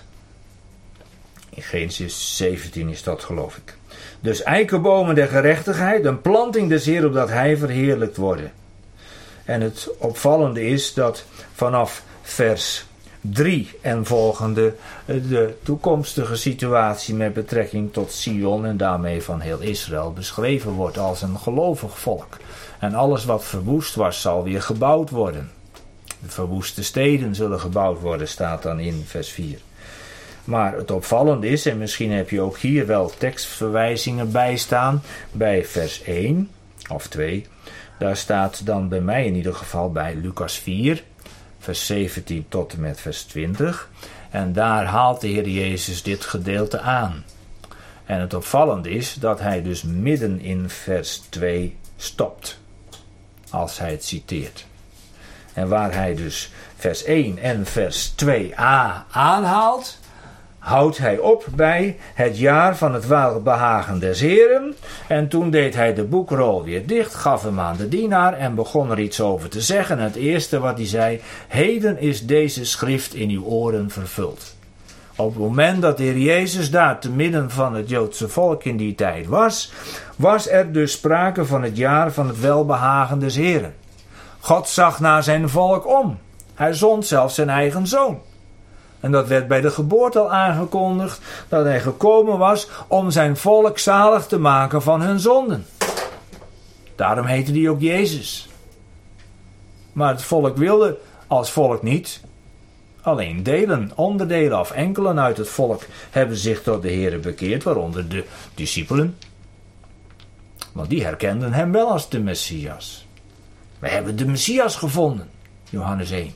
In Genesis 17 is dat, geloof ik. Dus eikenbomen der gerechtigheid, een planting des Heer opdat hij verheerlijkt worden. En het opvallende is dat vanaf vers 3 en volgende de toekomstige situatie met betrekking tot Sion en daarmee van heel Israël beschreven wordt als een gelovig volk. En alles wat verwoest was zal weer gebouwd worden. De verwoeste steden zullen gebouwd worden, staat dan in vers 4. Maar het opvallende is, en misschien heb je ook hier wel tekstverwijzingen bij staan, bij vers 1 of 2. Daar staat dan bij mij in ieder geval bij Lucas 4, vers 17 tot en met vers 20. En daar haalt de Heer Jezus dit gedeelte aan. En het opvallende is dat hij dus midden in vers 2 stopt, als hij het citeert. En waar hij dus vers 1 en vers 2a aanhaalt, houdt hij op bij het jaar van het welbehagen des Heeren. En toen deed hij de boekrol weer dicht, gaf hem aan de dienaar en begon er iets over te zeggen. Het eerste wat hij zei: heden is deze schrift in uw oren vervuld. Op het moment dat de Heer Jezus daar te midden van het Joodse volk in die tijd was er dus sprake van het jaar van het welbehagen des Heeren. God zag naar zijn volk om. Hij zond zelfs zijn eigen zoon. En dat werd bij de geboorte al aangekondigd, dat hij gekomen was om zijn volk zalig te maken van hun zonden. Daarom heette hij ook Jezus. Maar het volk wilde als volk niet. Alleen delen, onderdelen of enkelen uit het volk hebben zich tot de Heere bekeerd, waaronder de discipelen. Want die herkenden hem wel als de Messias. We hebben de Messias gevonden, Johannes 1.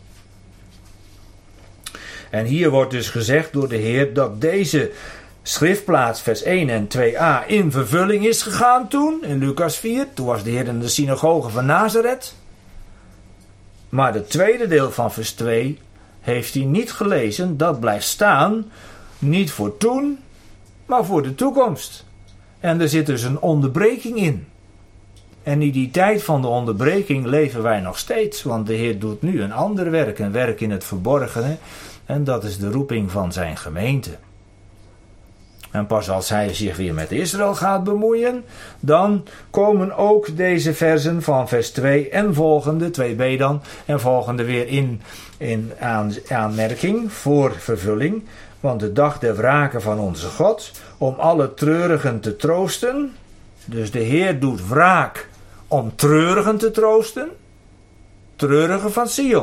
En hier wordt dus gezegd door de Heer dat deze schriftplaats vers 1 en 2a in vervulling is gegaan toen, in Lucas 4. Toen was de Heer in de synagoge van Nazareth. Maar het tweede deel van vers 2 heeft hij niet gelezen. Dat blijft staan, niet voor toen, maar voor de toekomst. En er zit dus een onderbreking in. En in die tijd van de onderbreking leven wij nog steeds, want de Heer doet nu een ander werk, een werk in het verborgene. En dat is de roeping van zijn gemeente. En pas als hij zich weer met Israël gaat bemoeien, dan komen ook deze versen van vers 2 en volgende, 2b dan, en volgende weer in aanmerking voor vervulling. Want de dag der wrake van onze God, om alle treurigen te troosten. Dus de Heer doet wraak om treurigen te troosten. Treurigen van Sion.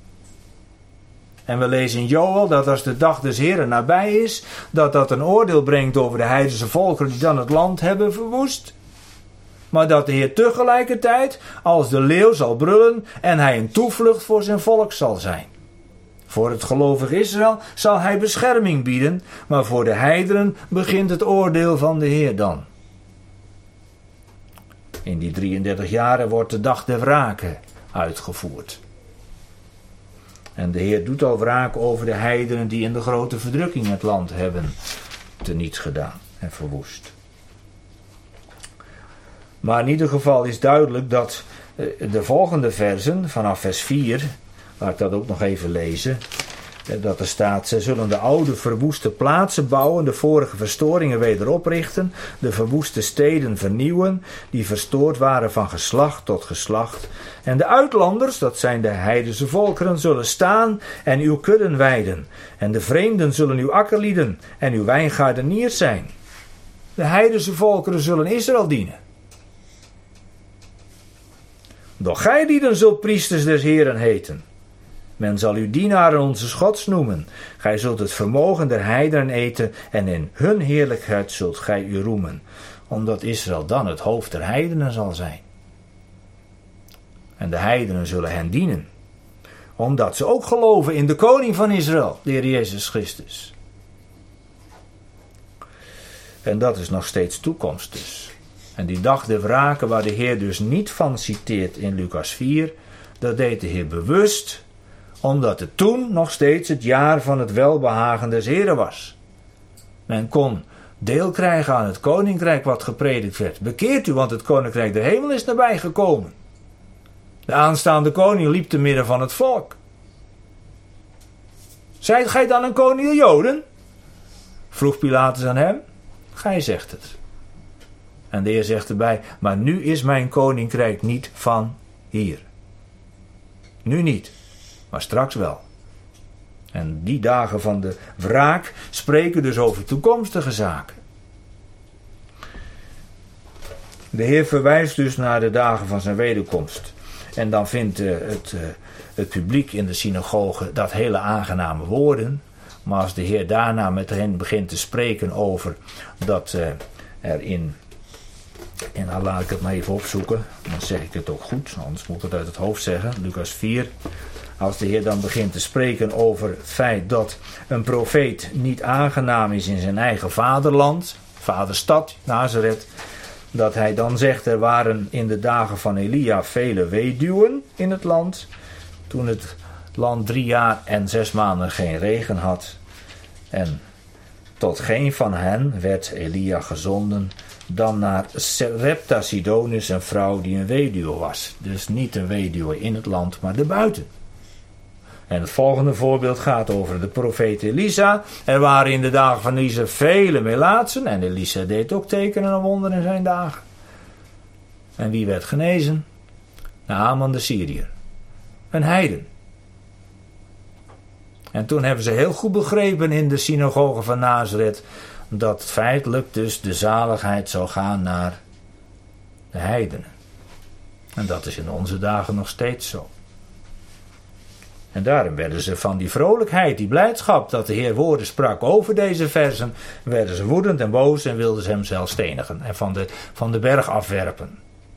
En we lezen in Joël dat als de dag des Heeren nabij is, dat een oordeel brengt over de heidense volkeren die dan het land hebben verwoest. Maar dat de Heer tegelijkertijd als de leeuw zal brullen en hij een toevlucht voor zijn volk zal zijn. Voor het gelovig Israël zal hij bescherming bieden, maar voor de heidenen begint het oordeel van de Heer dan. In die 33 jaren wordt de dag der wrake uitgevoerd. En de Heer doet al wraak over de heidenen die in de grote verdrukking het land hebben teniet gedaan en verwoest. Maar in ieder geval is duidelijk dat de volgende versen, vanaf vers 4, laat ik dat ook nog even lezen, dat er staat: zij zullen de oude verwoeste plaatsen bouwen, de vorige verstoringen weder oprichten, de verwoeste steden vernieuwen, die verstoord waren van geslacht tot geslacht. En de uitlanders, dat zijn de heidense volkeren, zullen staan en uw kudden weiden. En de vreemden zullen uw akkerlieden en uw wijngaardeniers zijn. De heidense volkeren zullen Israël dienen. Doch gij lieden zult priesters des Heeren heten. Men zal u dienaren onze Gods noemen. Gij zult het vermogen der heidenen eten en in hun heerlijkheid zult gij u roemen. Omdat Israël dan het hoofd der heidenen zal zijn. En de heidenen zullen hen dienen. Omdat ze ook geloven in de koning van Israël, de Heer Jezus Christus. En dat is nog steeds toekomst dus. En die dag der wrake waar de Heer dus niet van citeert in Lucas 4, dat deed de Heer bewust, omdat het toen nog steeds het jaar van het welbehagen des Heren was. Men kon deel krijgen aan het koninkrijk wat gepredikt werd. Bekeert u, want het koninkrijk der hemel is nabij gekomen. De aanstaande koning liep te midden van het volk. Zijt gij dan een koning der Joden? Vroeg Pilatus aan hem. Gij zegt het. En de Heer zegt erbij: maar nu is mijn koninkrijk niet van hier. Nu niet, maar straks wel. En die dagen van de wraak spreken dus over toekomstige zaken. De Heer verwijst dus naar de dagen van zijn wederkomst. En dan vindt het publiek in de synagoge dat hele aangename woorden. Maar als de Heer daarna met hen begint te spreken over dat er in... En dan laat ik het maar even opzoeken. Dan zeg ik het ook goed, anders moet ik het uit het hoofd zeggen. Lucas 4. Als de Heer dan begint te spreken over het feit dat een profeet niet aangenaam is in zijn eigen vaderland, vaderstad, Nazareth, dat hij dan zegt: er waren in de dagen van Elia vele weduwen in het land, toen het land 3 jaar en 6 maanden geen regen had. En tot geen van hen werd Elia gezonden dan naar Sarepta Sidonisch, een vrouw die een weduwe was. Dus niet een weduwe in het land, maar erbuiten. En het volgende voorbeeld gaat over de profeet Elisa. Er waren in de dagen van Elisa vele melaatsen. En Elisa deed ook tekenen en wonderen in zijn dagen. En wie werd genezen? Naaman de Syriër. Een heiden. En toen hebben ze heel goed begrepen in de synagoge van Nazareth dat feitelijk dus de zaligheid zou gaan naar de heidenen. En dat is in onze dagen nog steeds zo. En daarom werden ze van die vrolijkheid, die blijdschap dat de Heer woorden sprak over deze versen, werden ze woedend en boos en wilden ze hem zelf stenigen en van de berg afwerpen.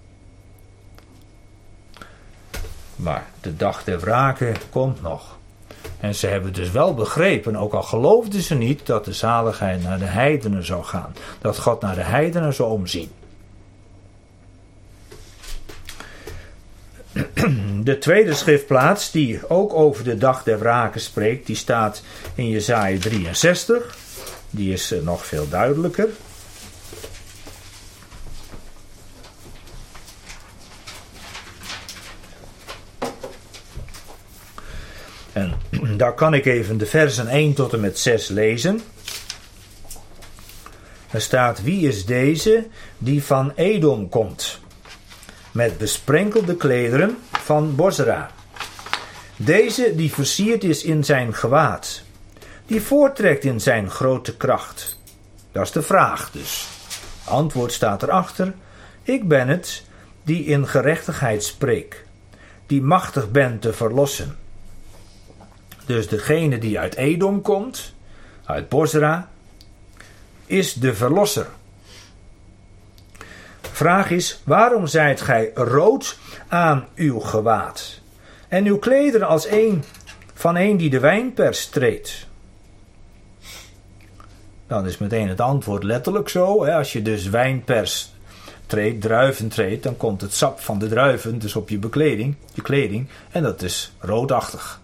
Maar de dag der wrake komt nog. En ze hebben dus wel begrepen, ook al geloofden ze niet, dat de zaligheid naar de heidenen zou gaan. Dat God naar de heidenen zou omzien. De tweede schriftplaats die ook over de dag der wrake spreekt, die staat in Jesaja 63. Die is nog veel duidelijker. En daar kan ik even de versen 1 tot en met 6 lezen. Er staat: wie is deze die van Edom komt, met besprenkelde klederen van Bozra? Deze die versierd is in zijn gewaad, die voorttrekt in zijn grote kracht. Dat is de vraag dus. Antwoord staat erachter: ik ben het die in gerechtigheid spreek, die machtig ben te verlossen. Dus degene die uit Edom komt, uit Bozra, is de verlosser. Vraag is: waarom zijt gij rood aan uw gewaad en uw klederen als een die de wijnpers treedt? Dan is meteen het antwoord letterlijk zo. Als je dus wijnpers treedt, druiven treedt, dan komt het sap van de druiven dus op je kleding, en dat is roodachtig.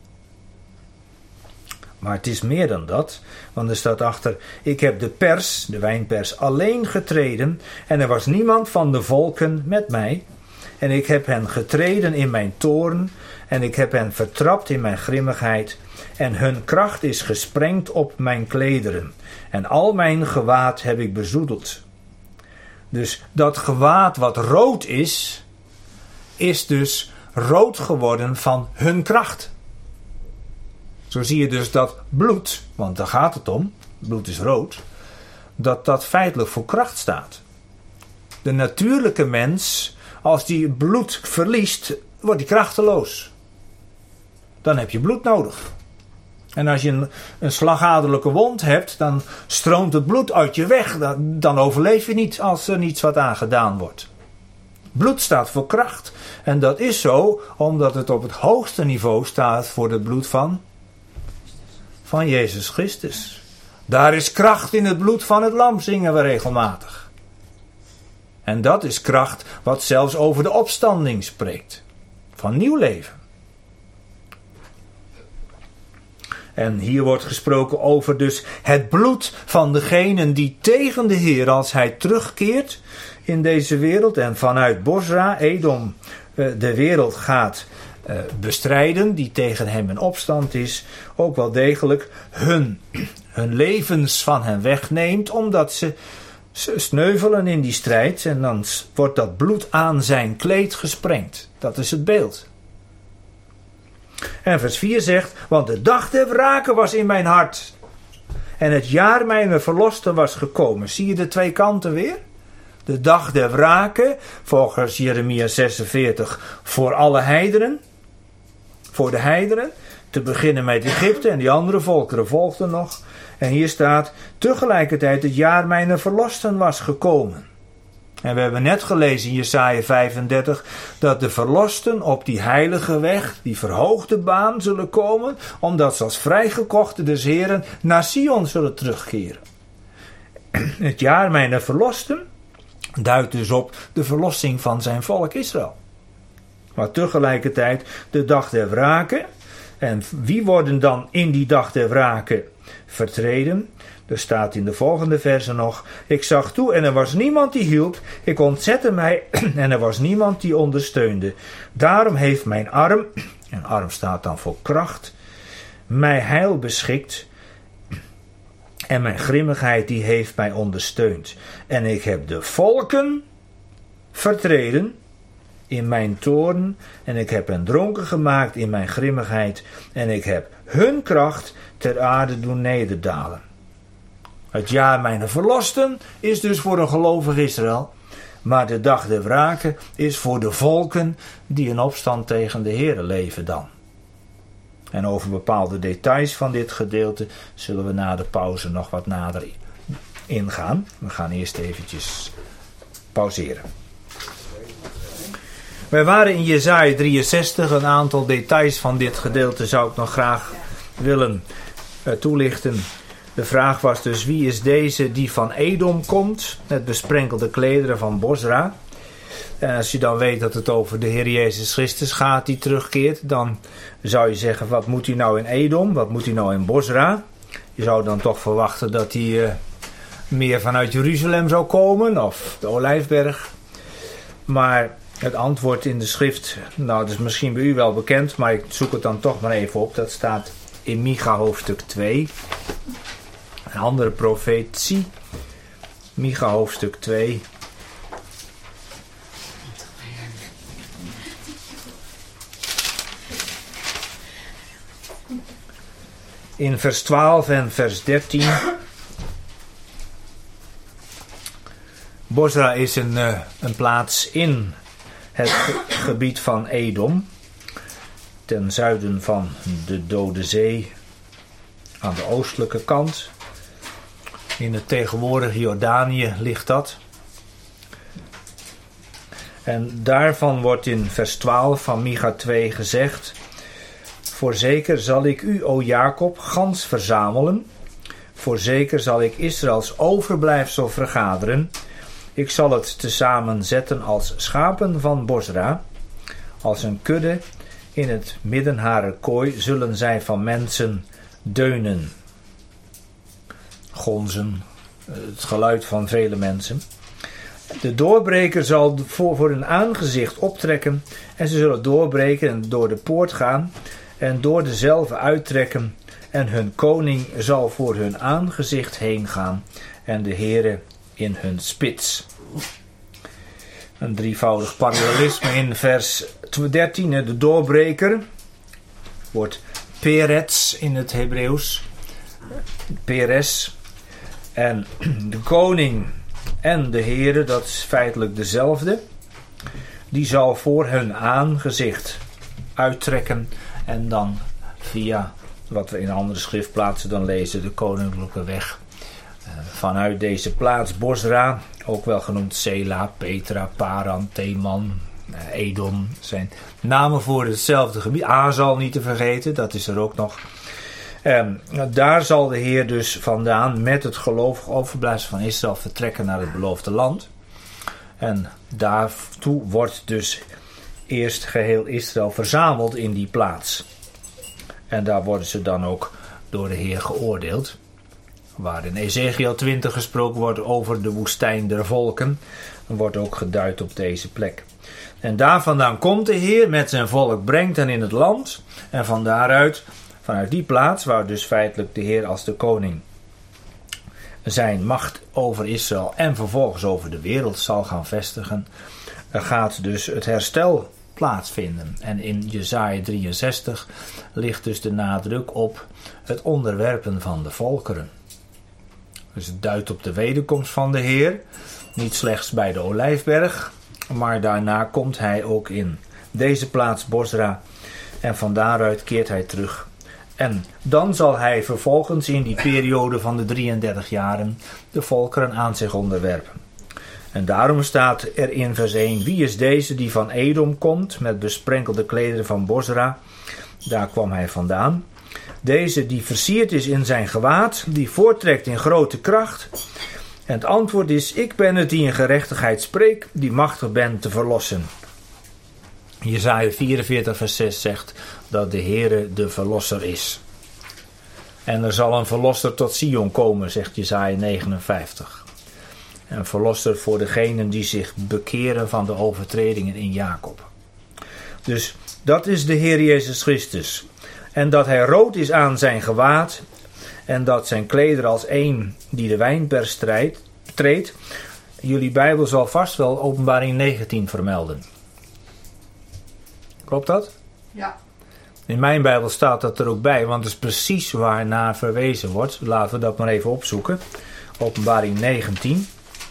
Maar het is meer dan dat, want er staat achter: ik heb de wijnpers alleen getreden, en er was niemand van de volken met mij. En ik heb hen getreden in mijn toorn, en ik heb hen vertrapt in mijn grimmigheid, en hun kracht is gesprengd op mijn klederen, en al mijn gewaad heb ik bezoedeld. Dus dat gewaad wat rood is dus rood geworden van hun kracht. Zo zie je dus dat bloed, want daar gaat het om, bloed is rood, dat feitelijk voor kracht staat. De natuurlijke mens, als die bloed verliest, wordt die krachteloos. Dan heb je bloed nodig. En als je een slagaderlijke wond hebt, dan stroomt het bloed uit je weg. Dan overleef je niet als er niets wat aan gedaan wordt. Bloed staat voor kracht. En dat is zo omdat het op het hoogste niveau staat voor het bloed van Jezus Christus. Daar is kracht in het bloed van het lam, zingen we regelmatig. En dat is kracht wat zelfs over de opstanding spreekt. Van nieuw leven. En hier wordt gesproken over dus het bloed van degenen die tegen de Heer, als hij terugkeert in deze wereld en vanuit Bozra, Edom, de wereld gaat bestrijden, die tegen hem in opstand is, ook wel degelijk hun levens van hen wegneemt, omdat ze sneuvelen in die strijd, en dan wordt dat bloed aan zijn kleed gesprengd. Dat is het beeld. En vers 4 zegt: want de dag der wrake was in mijn hart, en het jaar mijner verlosten was gekomen. Zie je de twee kanten weer? De dag der wrake, volgens Jeremia 46, voor alle heidenen. Voor de heidenen, te beginnen met Egypte, en die andere volkeren volgden nog. En hier staat: tegelijkertijd het jaar mijner verlosten was gekomen. En we hebben net gelezen in Jesaja 35 dat de verlosten op die heilige weg, die verhoogde baan, zullen komen, omdat ze als vrijgekochten des Heren naar Sion zullen terugkeren. Het jaar mijner verlosten duidt dus op de verlossing van zijn volk Israël. Maar tegelijkertijd de dag der wrake. En wie worden dan in die dag der wrake vertreden? Er staat in de volgende verse nog: ik zag toe en er was niemand die hielp. Ik ontzette mij en er was niemand die ondersteunde. Daarom heeft mijn arm, en arm staat dan voor kracht, mij heil beschikt. En mijn grimmigheid die heeft mij ondersteund. En ik heb de volken vertreden in mijn toorn. En ik heb hen dronken gemaakt in mijn grimmigheid. En ik heb hun kracht ter aarde doen nederdalen. Het jaar mijner verlosten is dus voor een gelovig Israël. Maar de dag der wrake is voor de volken die in opstand tegen de Heere leven dan. En over bepaalde details van dit gedeelte zullen we na de pauze nog wat nader ingaan. We gaan eerst eventjes pauzeren. Wij waren in Jesaja 63. Een aantal details van dit gedeelte zou ik nog graag willen toelichten. De vraag was dus: wie is deze die van Edom komt, met besprenkelde klederen van Bozra? En als je dan weet dat het over de Heer Jezus Christus gaat die terugkeert, dan zou je zeggen: wat moet hij nou in Edom? Wat moet hij nou in Bozra? Je zou dan toch verwachten dat hij meer vanuit Jeruzalem zou komen, of de Olijfberg. Maar het antwoord in de schrift, nou, dat is misschien bij u wel bekend, maar ik zoek het dan toch maar even op. Dat staat in Micha hoofdstuk 2. Een andere profetie Micha hoofdstuk 2. In vers 12 en vers 13. Bozra is een plaats in het gebied van Edom. Ten zuiden van de Dode Zee. Aan de oostelijke kant. In het tegenwoordige Jordanië ligt dat. En daarvan wordt in vers 12 van Micha 2 gezegd: voorzeker zal ik u, o Jacob, gans verzamelen. Voorzeker zal ik Israëls overblijfsel vergaderen. Ik zal het tezamen zetten als schapen van Bozra. Als een kudde in het midden harer kooi zullen zij van mensen deunen. Gonzen, het geluid van vele mensen. De doorbreker zal voor hun aangezicht optrekken en ze zullen doorbreken en door de poort gaan en door dezelfde uittrekken en hun koning zal voor hun aangezicht heen gaan en de Heere in hun spits. Een drievoudig parallelisme in vers 13. De doorbreker wordt Peretz in het Hebreeuws. Peres. En de koning en de Heere, dat is feitelijk dezelfde. Die zal voor hun aangezicht uittrekken en dan via wat we in andere schriftplaatsen dan lezen, de koninklijke weg. Vanuit deze plaats Bozra, ook wel genoemd Sela, Petra, Paran, Teman, Edom, zijn namen voor hetzelfde gebied. Azal niet te vergeten, dat is er ook nog. Daar zal de Heer dus vandaan met het gelovig overblijfsel van Israël vertrekken naar het beloofde land. En daartoe wordt dus eerst geheel Israël verzameld in die plaats. En daar worden ze dan ook door de Heer geoordeeld. Waar in Ezekiel 20 gesproken wordt over de woestijn der volken, dan wordt ook geduid op deze plek. En daar vandaan komt de Heer met zijn volk, brengt hen in het land. En van daaruit, vanuit die plaats, waar dus feitelijk de Heer als de koning zijn macht over Israël en vervolgens over de wereld zal gaan vestigen, gaat dus het herstel plaatsvinden. En in Jesaja 63 ligt dus de nadruk op het onderwerpen van de volkeren. Dus het duidt op de wederkomst van de Heer. Niet slechts bij de Olijfberg, maar daarna komt hij ook in deze plaats Bozra. En van daaruit keert hij terug. En dan zal hij vervolgens in die periode van de 33 jaren de volkeren aan zich onderwerpen. En daarom staat er in vers 1: wie is deze die van Edom komt met besprenkelde klederen van Bozra? Daar kwam hij vandaan. Deze die versierd is in zijn gewaad, die voorttrekt in grote kracht. En het antwoord is: ik ben het die in gerechtigheid spreekt, die machtig ben te verlossen. Jesaja 44 vers 6 zegt dat de Heere de verlosser is. En er zal een verlosser tot Sion komen, zegt Jesaja 59. Een verlosser voor degenen die zich bekeren van de overtredingen in Jacob. Dus dat is de Heer Jezus Christus. En dat hij rood is aan zijn gewaad. En dat zijn klederen als een die de wijnpers treedt. Jullie Bijbel zal vast wel Openbaring 19 vermelden. Klopt dat? Ja. In mijn Bijbel staat dat er ook bij, want het is precies waar naar verwezen wordt. Laten we dat maar even opzoeken. Openbaring 19.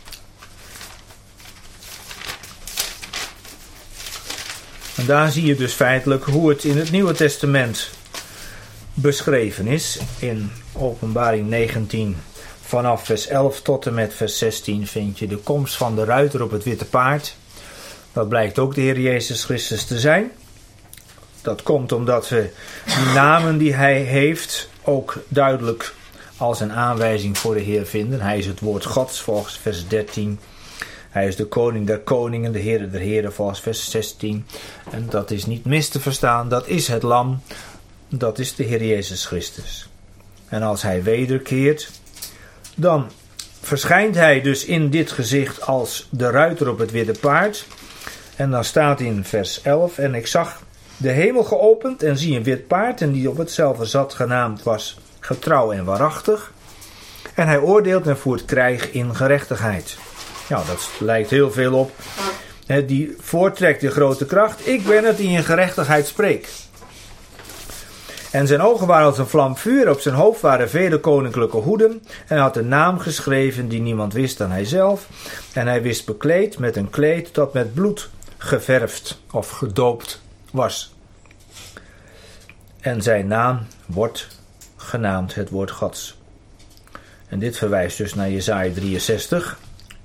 En daar zie je dus feitelijk hoe het in het Nieuwe Testament beschreven is. In Openbaring 19 vanaf vers 11 tot en met vers 16 vind je de komst van de ruiter op het witte paard. Dat blijkt ook de Heer Jezus Christus te zijn. Dat komt omdat we die namen die hij heeft ook duidelijk als een aanwijzing voor de Heer vinden. Hij is het woord Gods volgens vers 13. Hij is de koning der koningen, de Heere der heren volgens vers 16. En dat is niet mis te verstaan, dat is het lam, dat is de Heer Jezus Christus. En als hij wederkeert, dan verschijnt hij dus in dit gezicht als de ruiter op het witte paard. En dan staat in vers 11: en ik zag de hemel geopend en zie een wit paard en die op hetzelfde zat, genaamd was Getrouw en Waarachtig. En hij oordeelt en voert krijg in gerechtigheid. Nou, dat lijkt heel veel op. Die voorttrekt de grote kracht. Ik ben het die in gerechtigheid spreek. En zijn ogen waren als een vlam vuur. Op zijn hoofd waren vele koninklijke hoeden. En hij had een naam geschreven die niemand wist dan hij zelf. En hij wist bekleed met een kleed dat met bloed geverfd of gedoopt was. En zijn naam wordt genaamd het woord Gods. En dit verwijst dus naar Jesaja 63.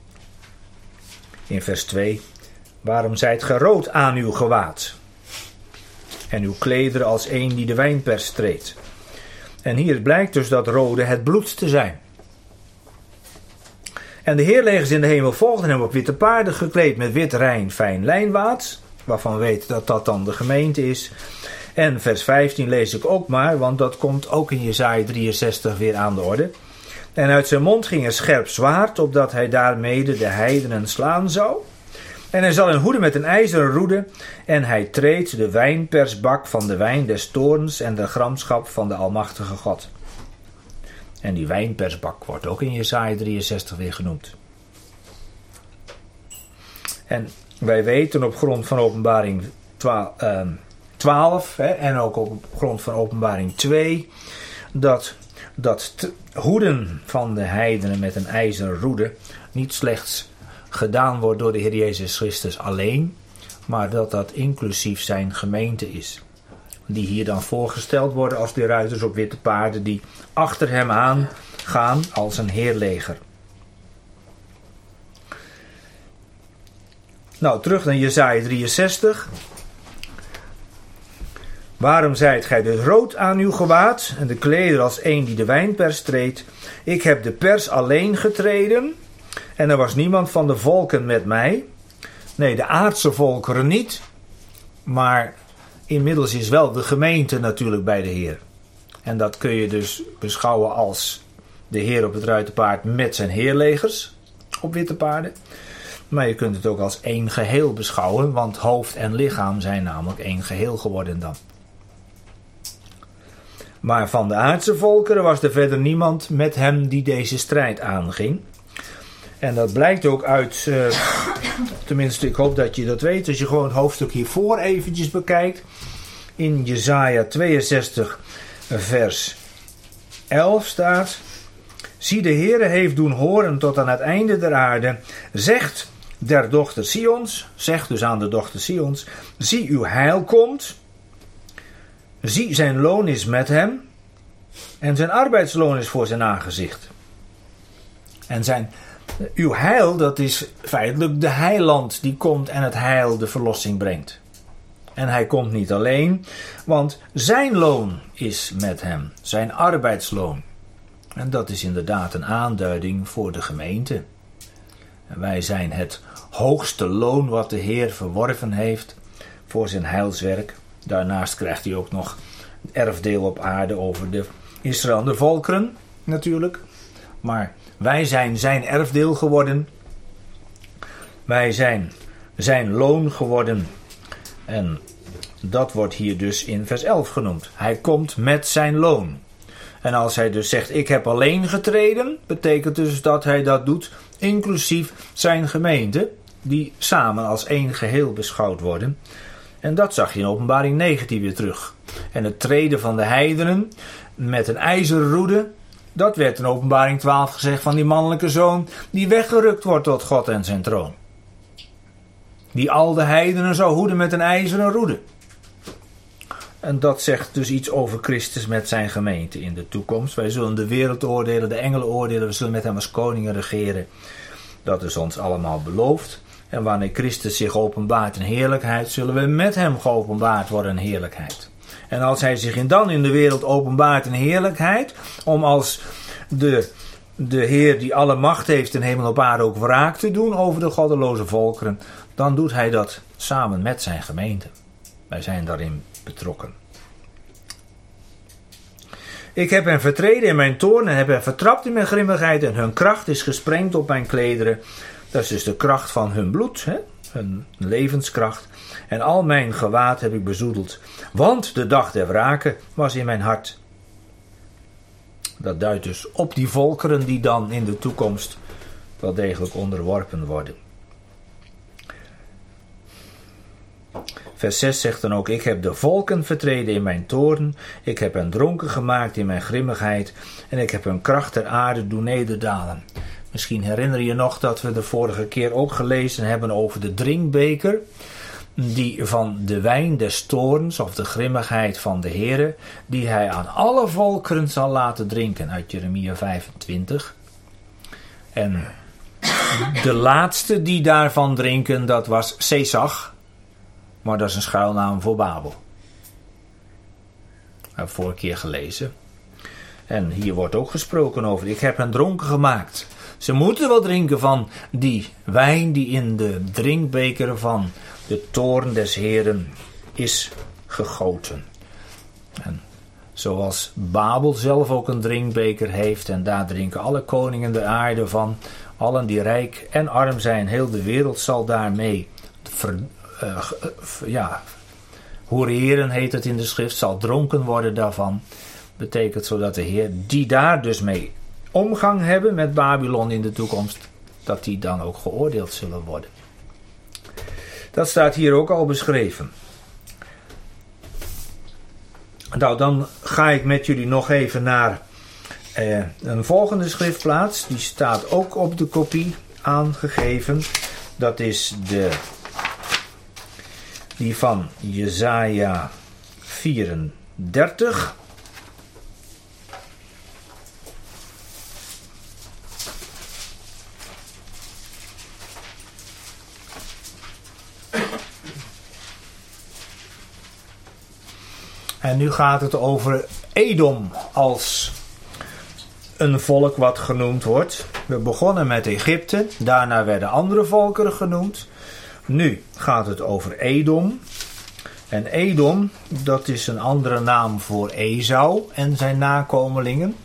In vers 2. Waarom zijt ge rood aan uw gewaad? En uw klederen als een die de wijnpers treedt. En hier blijkt dus dat rode het bloed te zijn. En de heerlegers in de hemel volgden hem op witte paarden, gekleed met wit rein fijn lijnwaad, waarvan we weten dat dat dan de gemeente is. En vers 15 lees ik ook maar, want dat komt ook in Jesaja 63 weer aan de orde. En uit zijn mond ging een scherp zwaard, opdat hij daarmede de heidenen slaan zou. En hij zal hen hoeden met een ijzeren roede, en hij treedt de wijnpersbak van de wijn des toorns en de gramschap van de almachtige God. En die wijnpersbak wordt ook in Jesaja 63 weer genoemd. En wij weten op grond van openbaring 12 en ook op grond van openbaring 2... dat hoeden van de heidenen met een ijzeren roede niet slechts gedaan wordt door de Heer Jezus Christus alleen, maar dat dat inclusief zijn gemeente is. Die hier dan voorgesteld worden als de ruiters op witte paarden die achter hem aan gaan als een heerleger. Nou, terug naar Jesaja 63. Waarom zijt gij dus rood aan uw gewaad en de klederen als een die de wijnpers treedt? Ik heb de pers alleen getreden en er was niemand van de volken met mij. Nee, de aardse volkeren niet, maar inmiddels is wel de gemeente natuurlijk bij de Heer. En dat kun je dus beschouwen als de Heer op het ruiterpaard met zijn heerlegers op witte paarden. Maar je kunt het ook als één geheel beschouwen, want hoofd en lichaam zijn namelijk één geheel geworden dan. Maar van de aardse volkeren was er verder niemand met hem die deze strijd aanging. En dat blijkt ook uit, tenminste ik hoop dat je dat weet, als je gewoon het hoofdstuk hiervoor eventjes bekijkt. In Jesaja 62 vers 11 staat: Zie, de Heere heeft doen horen tot aan het einde der aarde, zegt der dochter Sions, zegt dus aan de dochter Sions, zie uw heil komt, zie zijn loon is met hem en zijn arbeidsloon is voor zijn aangezicht. En uw heil, dat is feitelijk de heiland die komt en het heil, de verlossing brengt. En hij komt niet alleen, want zijn loon is met hem, zijn arbeidsloon. En dat is inderdaad een aanduiding voor de gemeente. En wij zijn het hoogste loon wat de Heer verworven heeft voor zijn heilswerk. Daarnaast krijgt hij ook nog erfdeel op aarde over de Israël en de volkeren natuurlijk. Maar wij zijn zijn erfdeel geworden. Wij zijn zijn loon geworden. En dat wordt hier dus in vers 11 genoemd. Hij komt met zijn loon. En als hij dus zegt, ik heb alleen getreden, betekent dus dat hij dat doet, inclusief zijn gemeente, die samen als één geheel beschouwd worden. En dat zag je in openbaring 19 weer terug. En het treden van de heidenen met een ijzeren roede, dat werd in openbaring 12 gezegd van die mannelijke zoon, die weggerukt wordt tot God en zijn troon. Die al de heidenen zou hoeden met een ijzeren roede. En dat zegt dus iets over Christus met zijn gemeente in de toekomst. Wij zullen de wereld oordelen, de engelen oordelen. We zullen met hem als koningen regeren. Dat is ons allemaal beloofd. En wanneer Christus zich openbaart in heerlijkheid, zullen we met hem geopenbaard worden in heerlijkheid. En als hij zich dan in de wereld openbaart in heerlijkheid, om als de Heer die alle macht heeft in hemel en op aarde ook wraak te doen over de goddeloze volkeren, dan doet hij dat samen met zijn gemeente. Wij zijn daarin betrokken. Ik heb hen vertreden in mijn toorn en heb hen vertrapt in mijn grimmigheid en hun kracht is gesprengd op mijn klederen. Dat is dus de kracht van hun bloed, hun levenskracht. En al mijn gewaad heb ik bezoedeld, want de dag der wrake was in mijn hart. Dat duidt dus op die volkeren die dan in de toekomst wel degelijk onderworpen worden. Vers 6 zegt dan ook: ik heb de volken vertreden in mijn toorn, ik heb hen dronken gemaakt in mijn grimmigheid en ik heb hun kracht ter aarde doen nederdalen. Misschien herinner je nog dat we de vorige keer ook gelezen hebben over de drinkbeker, die van de wijn des toorns of de grimmigheid van de Heere, die hij aan alle volkeren zal laten drinken, uit Jeremia 25. En de laatste die daarvan drinken, dat was Sesach, maar dat is een schuilnaam voor Babel. Dat heb ik vorige keer gelezen. En hier wordt ook gesproken over: ik heb hen dronken gemaakt. Ze moeten wel drinken van die wijn die in de drinkbeker van de toorn des Heeren is gegoten. En zoals Babel zelf ook een drinkbeker heeft, en daar drinken alle koningen der aarde van, allen die rijk en arm zijn, heel de wereld zal daarmee hoereren, heet het in de schrift, zal dronken worden daarvan. Betekent zodat de Heer, die daar dus mee omgang hebben met Babylon in de toekomst, dat die dan ook geoordeeld zullen worden. Dat staat hier ook al beschreven. Nou, dan ga ik met jullie nog even naar een volgende schriftplaats. Die staat ook op de kopie aangegeven. Dat is die van Jesaja 34. En nu gaat het over Edom als een volk wat genoemd wordt. We begonnen met Egypte, daarna werden andere volkeren genoemd. Nu gaat het over Edom. En Edom, dat is een andere naam voor Esau en zijn nakomelingen.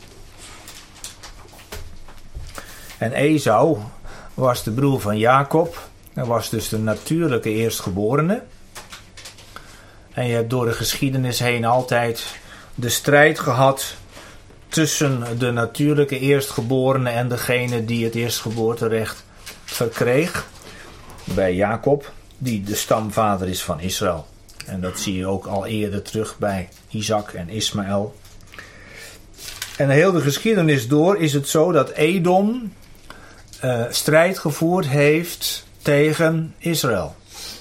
En Esau was de broer van Jacob. Hij was dus de natuurlijke eerstgeborene. En je hebt door de geschiedenis heen altijd de strijd gehad tussen de natuurlijke eerstgeborene en degene die het eerstgeboorterecht verkreeg. Bij Jacob, die de stamvader is van Israël. En dat zie je ook al eerder terug bij Isaac en Ismaël. En heel de geschiedenis door is het zo dat Edom strijd gevoerd heeft tegen Israël.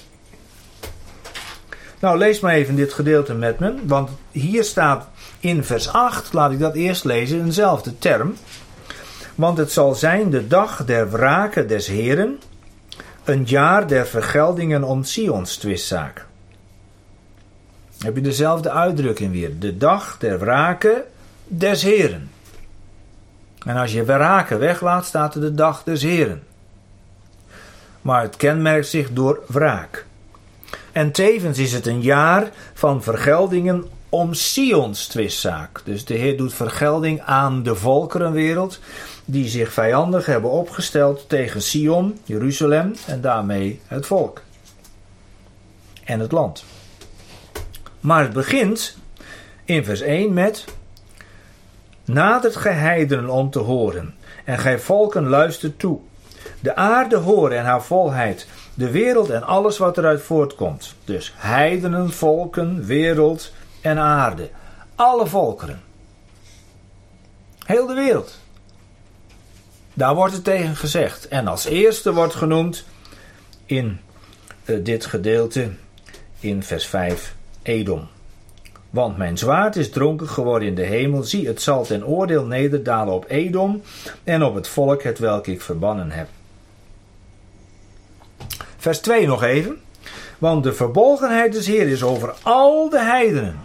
Nou, lees maar even dit gedeelte met me, want hier staat in vers 8, laat ik dat eerst lezen, eenzelfde term. Want het zal zijn de dag der wrake des Heren, een jaar der vergeldingen om Sions twistzaak. Heb je dezelfde uitdrukking weer, de dag der wrake des Heren. En als je wrake weglaat, staat er de dag des Heren. Maar het kenmerkt zich door wraak. En tevens is het een jaar van vergeldingen om Sions twistzaak. Dus de Heer doet vergelding aan de volkerenwereld die zich vijandig hebben opgesteld tegen Sion, Jeruzalem en daarmee het volk. En het land. Maar het begint in vers 1 met: nadert gij heidenen om te horen, en gij volken luistert toe. De aarde horen en haar volheid, de wereld en alles wat eruit voortkomt. Dus heidenen, volken, wereld en aarde. Alle volkeren. Heel de wereld. Daar wordt het tegen gezegd. En als eerste wordt genoemd in dit gedeelte in vers 5 Edom. Want mijn zwaard is dronken geworden in de hemel. Zie, het zal ten oordeel nederdalen op Edom en op het volk hetwelk ik verbannen heb. Vers 2 nog even. Want de verbolgenheid des Heer is over al de heidenen.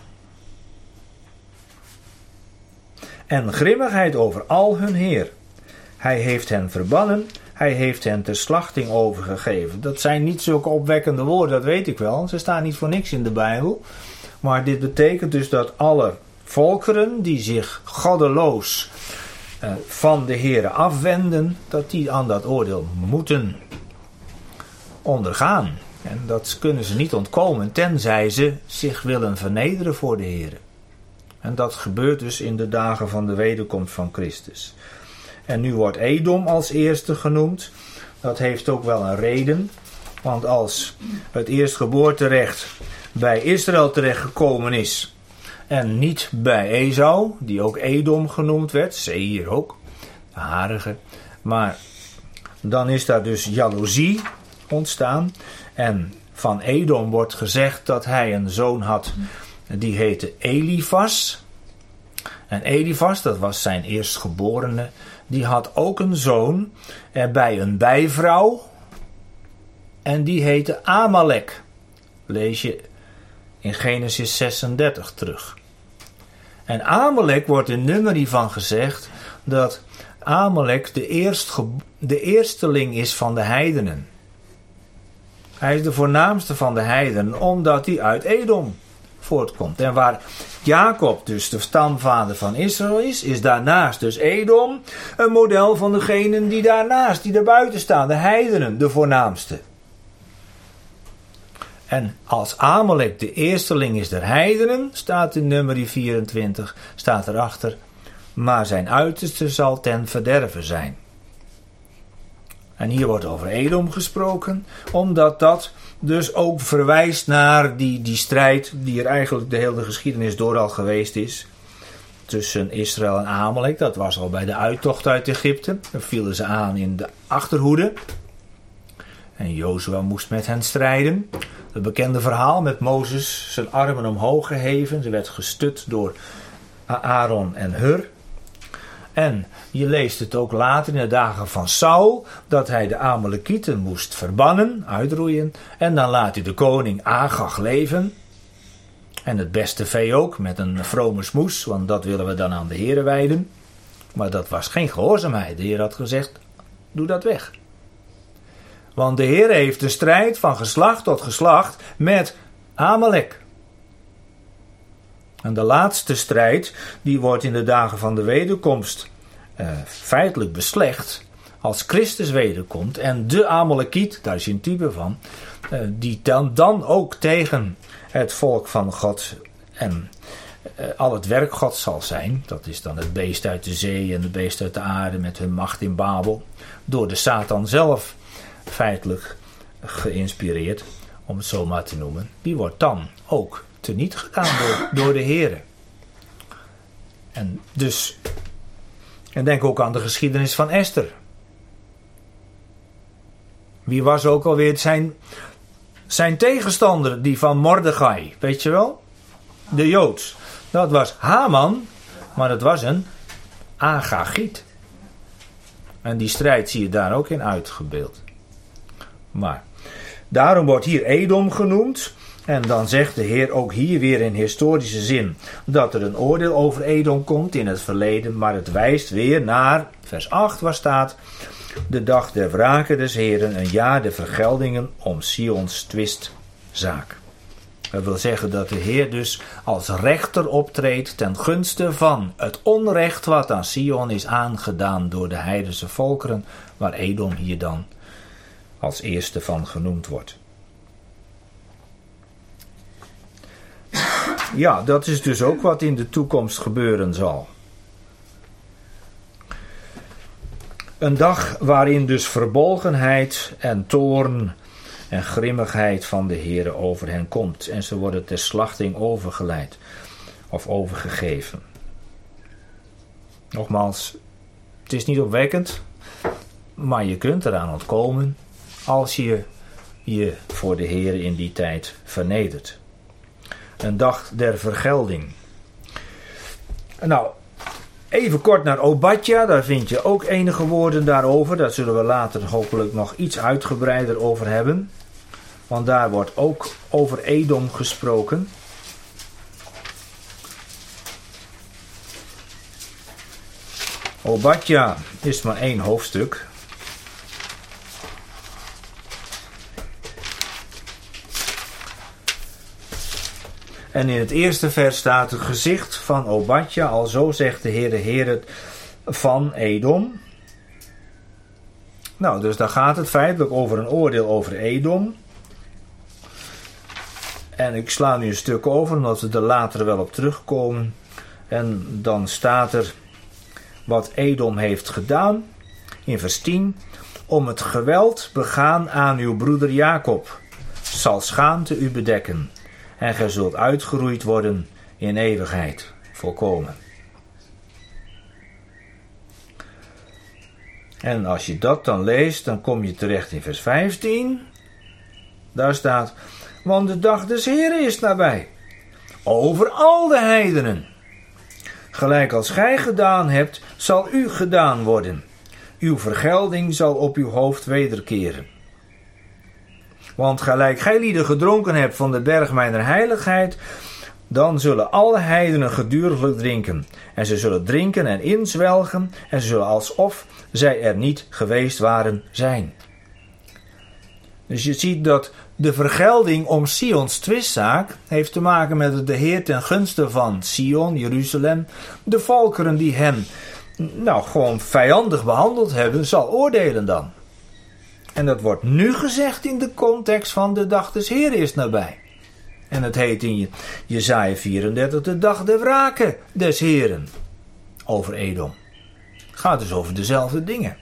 En grimmigheid over al hun Heer. Hij heeft hen verbannen. Hij heeft hen ter slachting overgegeven. Dat zijn niet zulke opwekkende woorden, dat weet ik wel. Ze staan niet voor niks in de Bijbel. Maar dit betekent dus dat alle volkeren die zich goddeloos van de Heer afwenden, dat die aan dat oordeel moeten ondergaan. En dat kunnen ze niet ontkomen, tenzij ze zich willen vernederen voor de Heer. En dat gebeurt dus in de dagen van de wederkomst van Christus. En nu wordt Edom als eerste genoemd. Dat heeft ook wel een reden. Want als het eerstgeboorterecht bij Israël terechtgekomen is en niet bij Esau, die ook Edom genoemd werd, Seir ook, de harige, maar dan is daar dus jaloezie ontstaan. En van Edom wordt gezegd dat hij een zoon had, die heette Elifas. En Elifas, dat was zijn eerstgeborene, die had ook een zoon bij een bijvrouw. En die heette Amalek. Lees je in Genesis 36 terug. En Amalek wordt in Numeri van gezegd dat Amalek de eersteling is van de heidenen. Hij is de voornaamste van de heidenen, omdat hij uit Edom voortkomt. En waar Jacob dus de stamvader van Israël is daarnaast dus Edom een model van degenen die daarnaast, die daarbuiten staan, de heidenen, de voornaamste. En als Amalek de eersteling is der heidenen, staat in Numeri 24, staat erachter, maar zijn uiterste zal ten verderven zijn. En hier wordt over Edom gesproken, omdat dat dus ook verwijst naar die strijd die er eigenlijk de hele geschiedenis door al geweest is. Tussen Israël en Amalek, dat was al bij de uittocht uit Egypte. Dan vielen ze aan in de achterhoede. En Jozua moest met hen strijden. Het bekende verhaal met Mozes zijn armen omhoog geheven. Ze werd gestut door Aaron en Hur. En je leest het ook later in de dagen van Saul, dat hij de Amalekieten moest verbannen, uitroeien. En dan laat hij de koning Agag leven. En het beste vee ook, met een vrome smoes, want dat willen we dan aan de Heere wijden. Maar dat was geen gehoorzaamheid. De Heer had gezegd, doe dat weg. Want de Heer heeft een strijd van geslacht tot geslacht met Amalek. En de laatste strijd, die wordt in de dagen van de wederkomst feitelijk beslecht. Als Christus wederkomt en de Amalekiet, daar is een type van, die dan ook tegen het volk van God en al het werk God zal zijn. Dat is dan het beest uit de zee en het beest uit de aarde met hun macht in Babel. Door de Satan zelf feitelijk geïnspireerd, om het zo maar te noemen. Die wordt dan ook teniet gedaan door de Heere. En denk ook aan de geschiedenis van Esther. Wie was ook alweer zijn tegenstander, die van Mordechai, weet je wel? De Joods. Dat was Haman, maar dat was een Agagiet. En die strijd zie je daar ook in uitgebeeld. Maar daarom wordt hier Edom genoemd. En dan zegt de Heer ook hier weer in historische zin dat er een oordeel over Edom komt in het verleden. Maar het wijst weer naar vers 8 waar staat: de dag der wrake des Heeren, een jaar der vergeldingen om Sions twistzaak. Dat wil zeggen dat de Heer dus als rechter optreedt ten gunste van het onrecht wat aan Sion is aangedaan door de heidense volkeren, waar Edom hier dan als eerste van genoemd wordt. Ja, dat is dus ook wat in de toekomst gebeuren zal. Een dag waarin dus verbolgenheid en toorn en grimmigheid van de Heere over hen komt. En ze worden ter slachting overgeleid of overgegeven. Nogmaals, het is niet opwekkend, maar je kunt eraan ontkomen als je je voor de Heere in die tijd vernedert. Een dag der vergelding. Nou, even kort naar Obadja, daar vind je ook enige woorden daarover. Daar zullen we later hopelijk nog iets uitgebreider over hebben. Want daar wordt ook over Edom gesproken. Obadja is maar 1 hoofdstuk. En in het eerste vers staat het gezicht van Obadja, alzo zegt de Heere van Edom. Nou, dus daar gaat het feitelijk over een oordeel over Edom. En ik sla nu een stuk over, omdat we er later wel op terugkomen. En dan staat er wat Edom heeft gedaan in vers 10. Om het geweld begaan aan uw broeder Jacob zal schaamte u bedekken. En gij zult uitgeroeid worden in eeuwigheid. Volkomen. En als je dat dan leest, dan kom je terecht in vers 15. Daar staat, want de dag des Heren is nabij. Over al de heidenen. Gelijk als gij gedaan hebt, zal u gedaan worden. Uw vergelding zal op uw hoofd wederkeren. Want gelijk gij lieden gedronken hebt van de berg mijner heiligheid, dan zullen alle heidenen geduriglijk drinken. En ze zullen drinken en inzwelgen, en ze zullen alsof zij er niet geweest waren zijn. Dus je ziet dat de vergelding om Sions twistzaak heeft te maken met de Heer ten gunste van Sion, Jeruzalem. De volkeren die hem gewoon vijandig behandeld hebben, zal oordelen dan. En dat wordt nu gezegd in de context van de dag des Heeren is nabij. En het heet in Jesaja 34 de dag der wrake des Heeren. Over Edom. Het gaat dus over dezelfde dingen.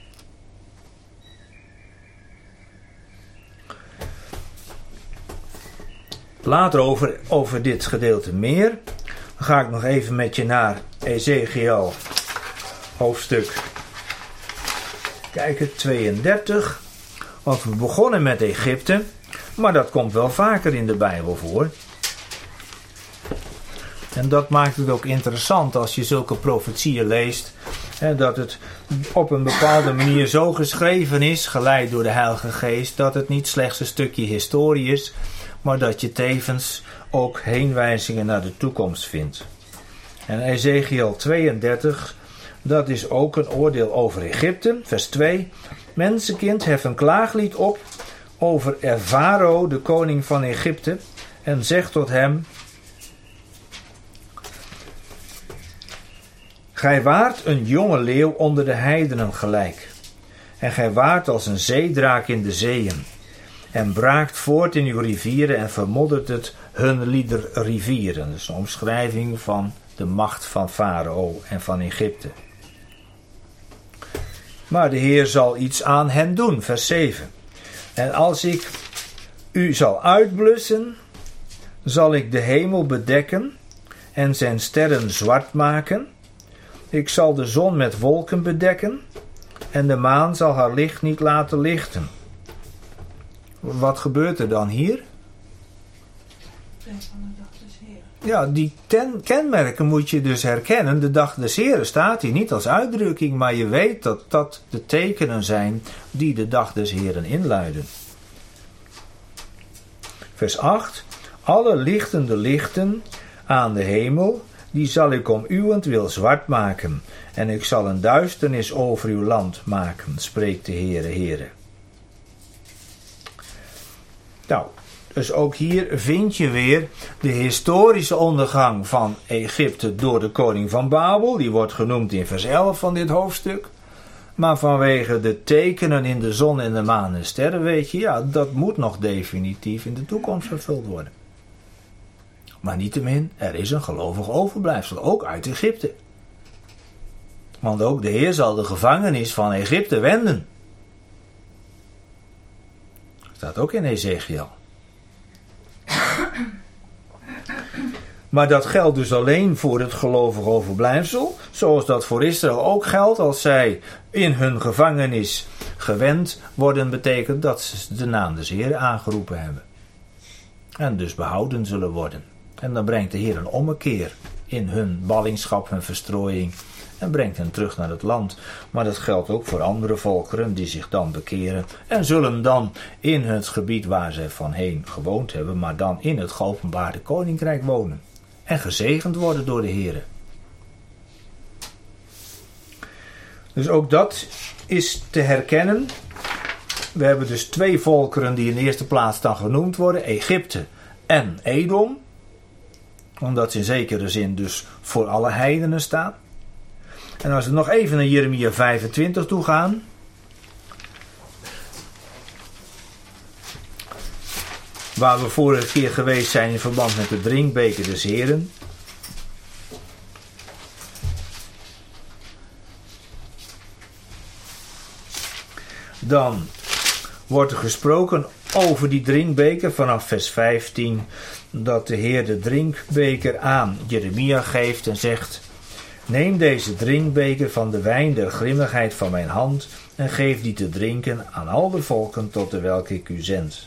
Later over dit gedeelte meer. Dan ga ik nog even met je naar Ezekiel hoofdstuk kijken, 32. Want we begonnen met Egypte. Maar dat komt wel vaker in de Bijbel voor. En dat maakt het ook interessant als je zulke profetieën leest. Dat het op een bepaalde manier zo geschreven is, geleid door de Heilige Geest, dat het niet slechts een stukje historie is, maar dat je tevens ook heenwijzingen naar de toekomst vindt. En Ezekiel 32, dat is ook een oordeel over Egypte. Vers 2. Mensenkind, hef een klaaglied op over Farao, de koning van Egypte, en zeg tot hem: gij waart een jonge leeuw onder de heidenen gelijk, en gij waart als een zeedraak in de zeeën, en braakt voort in uw rivieren en vermoddert het hun rivieren. Dat is een omschrijving van de macht van Farao en van Egypte. Maar de Heer zal iets aan hen doen, vers 7. En als ik u zal uitblussen, zal ik de hemel bedekken en zijn sterren zwart maken. Ik zal de zon met wolken bedekken en de maan zal haar licht niet laten lichten. Wat gebeurt er dan hier? Ja, die kenmerken moet je dus herkennen. De dag des Heren staat hier niet als uitdrukking, maar je weet dat dat de tekenen zijn die de dag des Heren inluiden. Vers 8. Alle lichtende lichten aan de hemel, die zal ik om uwentwil zwart maken. En ik zal een duisternis over uw land maken, spreekt de Heere. Nou, dus ook hier vind je weer de historische ondergang van Egypte door de koning van Babel. Die wordt genoemd in vers 11 van dit hoofdstuk. Maar vanwege de tekenen in de zon en de maan en sterren weet je, ja, dat moet nog definitief in de toekomst vervuld worden. Maar niettemin, er is een gelovig overblijfsel, ook uit Egypte. Want ook de Heer zal de gevangenis van Egypte wenden. Staat ook in Ezekiel. Maar dat geldt dus alleen voor het gelovig overblijfsel, zoals dat voor Israël ook geldt. Als zij in hun gevangenis gewend worden, betekent dat ze de naam des Heeren aangeroepen hebben. En dus behouden zullen worden. En dan brengt de Heer een ommekeer in hun ballingschap, hun verstrooiing, en brengt hen terug naar het land. Maar dat geldt ook voor andere volkeren die zich dan bekeren en zullen dan in het gebied waar zij van heen gewoond hebben, maar dan in het geopenbaarde koninkrijk wonen en gezegend worden door de Heer. Dus ook dat is te herkennen. We hebben dus twee volkeren die in de eerste plaats dan genoemd worden, Egypte en Edom, omdat ze in zekere zin dus voor alle heidenen staan. En als we nog even naar Jeremia 25 toe gaan. Waar we vorige keer geweest zijn in verband met de drinkbeker des Heren. dan wordt er gesproken over die drinkbeker vanaf vers 15. Dat de Heer de drinkbeker aan Jeremia geeft en zegt: neem deze drinkbeker van de wijn der grimmigheid van mijn hand en geef die te drinken aan al de volken tot de welke ik u zend.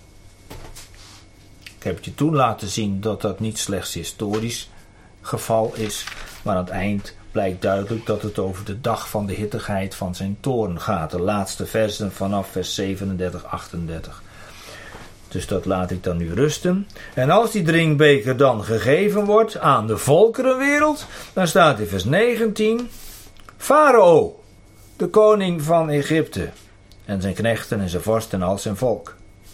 Ik heb het je toen laten zien dat dat niet slechts historisch geval is, maar aan het eind blijkt duidelijk dat het over de dag van de hittigheid van zijn toorn gaat. De laatste versen vanaf vers 37, 38. Dus dat laat ik dan nu rusten. En als die drinkbeker dan gegeven wordt aan de volkerenwereld, dan staat in vers 19: Farao, de koning van Egypte, en zijn knechten en zijn vorst en al zijn volk.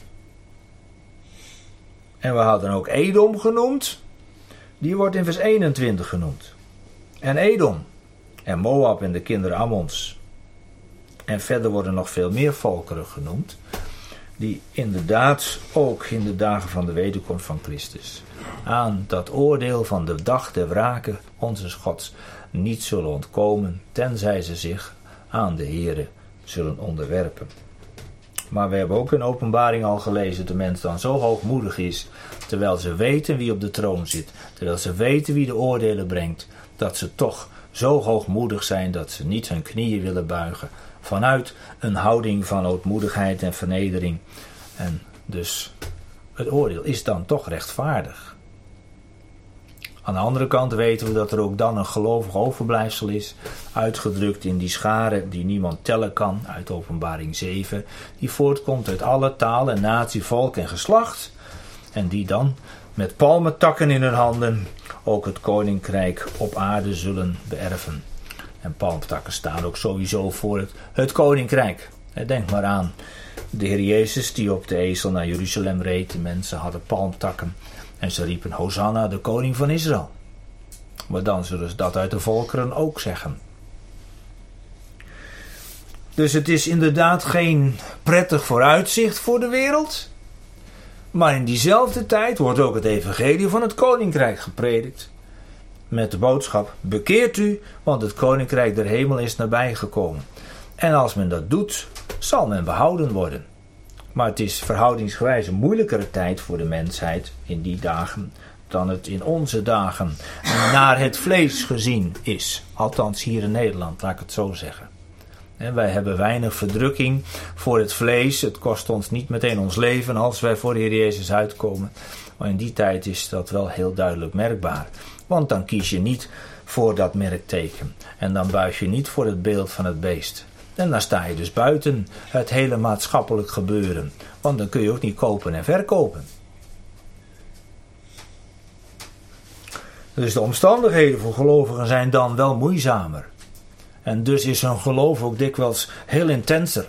En we hadden ook Edom genoemd. Die wordt in vers 21 genoemd. En Edom en Moab en de kinderen Ammons. En verder worden nog veel meer volkeren genoemd, die inderdaad ook in de dagen van de wederkomst van Christus aan dat oordeel van de dag der wrake onzes Gods niet zullen ontkomen, tenzij ze zich aan de Here zullen onderwerpen. Maar we hebben ook in Openbaring al gelezen dat de mens dan zo hoogmoedig is, terwijl ze weten wie op de troon zit, terwijl ze weten wie de oordelen brengt, dat ze toch zo hoogmoedig zijn dat ze niet hun knieën willen buigen vanuit een houding van ootmoedigheid en vernedering. En dus het oordeel is dan toch rechtvaardig. Aan de andere kant weten we dat er ook dan een gelovig overblijfsel is, uitgedrukt in die schare die niemand tellen kan, uit Openbaring 7, die voortkomt uit alle taal en natie, volk en geslacht, en die dan met palmentakken in hun handen ook het koninkrijk op aarde zullen beërven. En palmtakken staan ook sowieso voor het koninkrijk. Denk maar aan de Heer Jezus die op de ezel naar Jeruzalem reed. De mensen hadden palmtakken en ze riepen: Hosanna, de koning van Israël. Maar dan zullen ze dat uit de volkeren ook zeggen. Dus het is inderdaad geen prettig vooruitzicht voor de wereld. Maar in diezelfde tijd wordt ook het evangelie van het koninkrijk gepredikt. Met de boodschap: bekeert u, want het koninkrijk der hemel is nabijgekomen. En als men dat doet, zal men behouden worden. Maar het is verhoudingsgewijs een moeilijkere tijd voor de mensheid in die dagen dan het in onze dagen naar het vlees gezien is. Althans hier in Nederland, laat ik het zo zeggen. En wij hebben weinig verdrukking voor het vlees. Het kost ons niet meteen ons leven als wij voor de Heer Jezus uitkomen. Maar in die tijd is dat wel heel duidelijk merkbaar. Want dan kies je niet voor dat merkteken. En dan buig je niet voor het beeld van het beest. En dan sta je dus buiten het hele maatschappelijk gebeuren. Want dan kun je ook niet kopen en verkopen. Dus de omstandigheden voor gelovigen zijn dan wel moeizamer. En dus is hun geloof ook dikwijls heel intenser.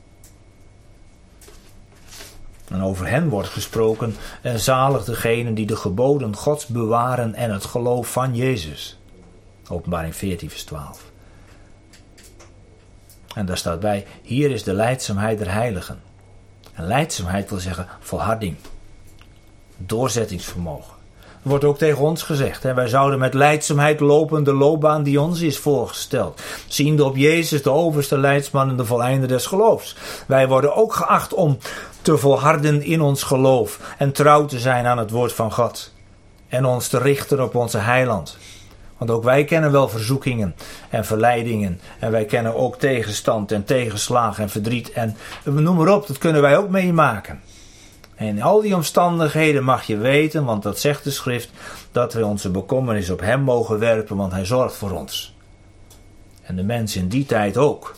En over hen wordt gesproken: en zalig degenen die de geboden Gods bewaren en het geloof van Jezus. Openbaring 14 vers 12. En daar staat bij: hier is de lijdzaamheid der heiligen. En lijdzaamheid wil zeggen volharding. Doorzettingsvermogen. Er wordt ook tegen ons gezegd: wij zouden met lijdzaamheid lopen de loopbaan die ons is voorgesteld. Ziende op Jezus, de overste leidsman en de voleinder des geloofs. Wij worden ook geacht om te volharden in ons geloof en trouw te zijn aan het woord van God. En ons te richten op onze heiland. Want ook wij kennen wel verzoekingen en verleidingen. En wij kennen ook tegenstand en tegenslagen en verdriet. En noem maar op, dat kunnen wij ook meemaken. En in al die omstandigheden mag je weten, want dat zegt de schrift, dat wij onze bekommernis op hem mogen werpen, want hij zorgt voor ons. En de mensen in die tijd ook.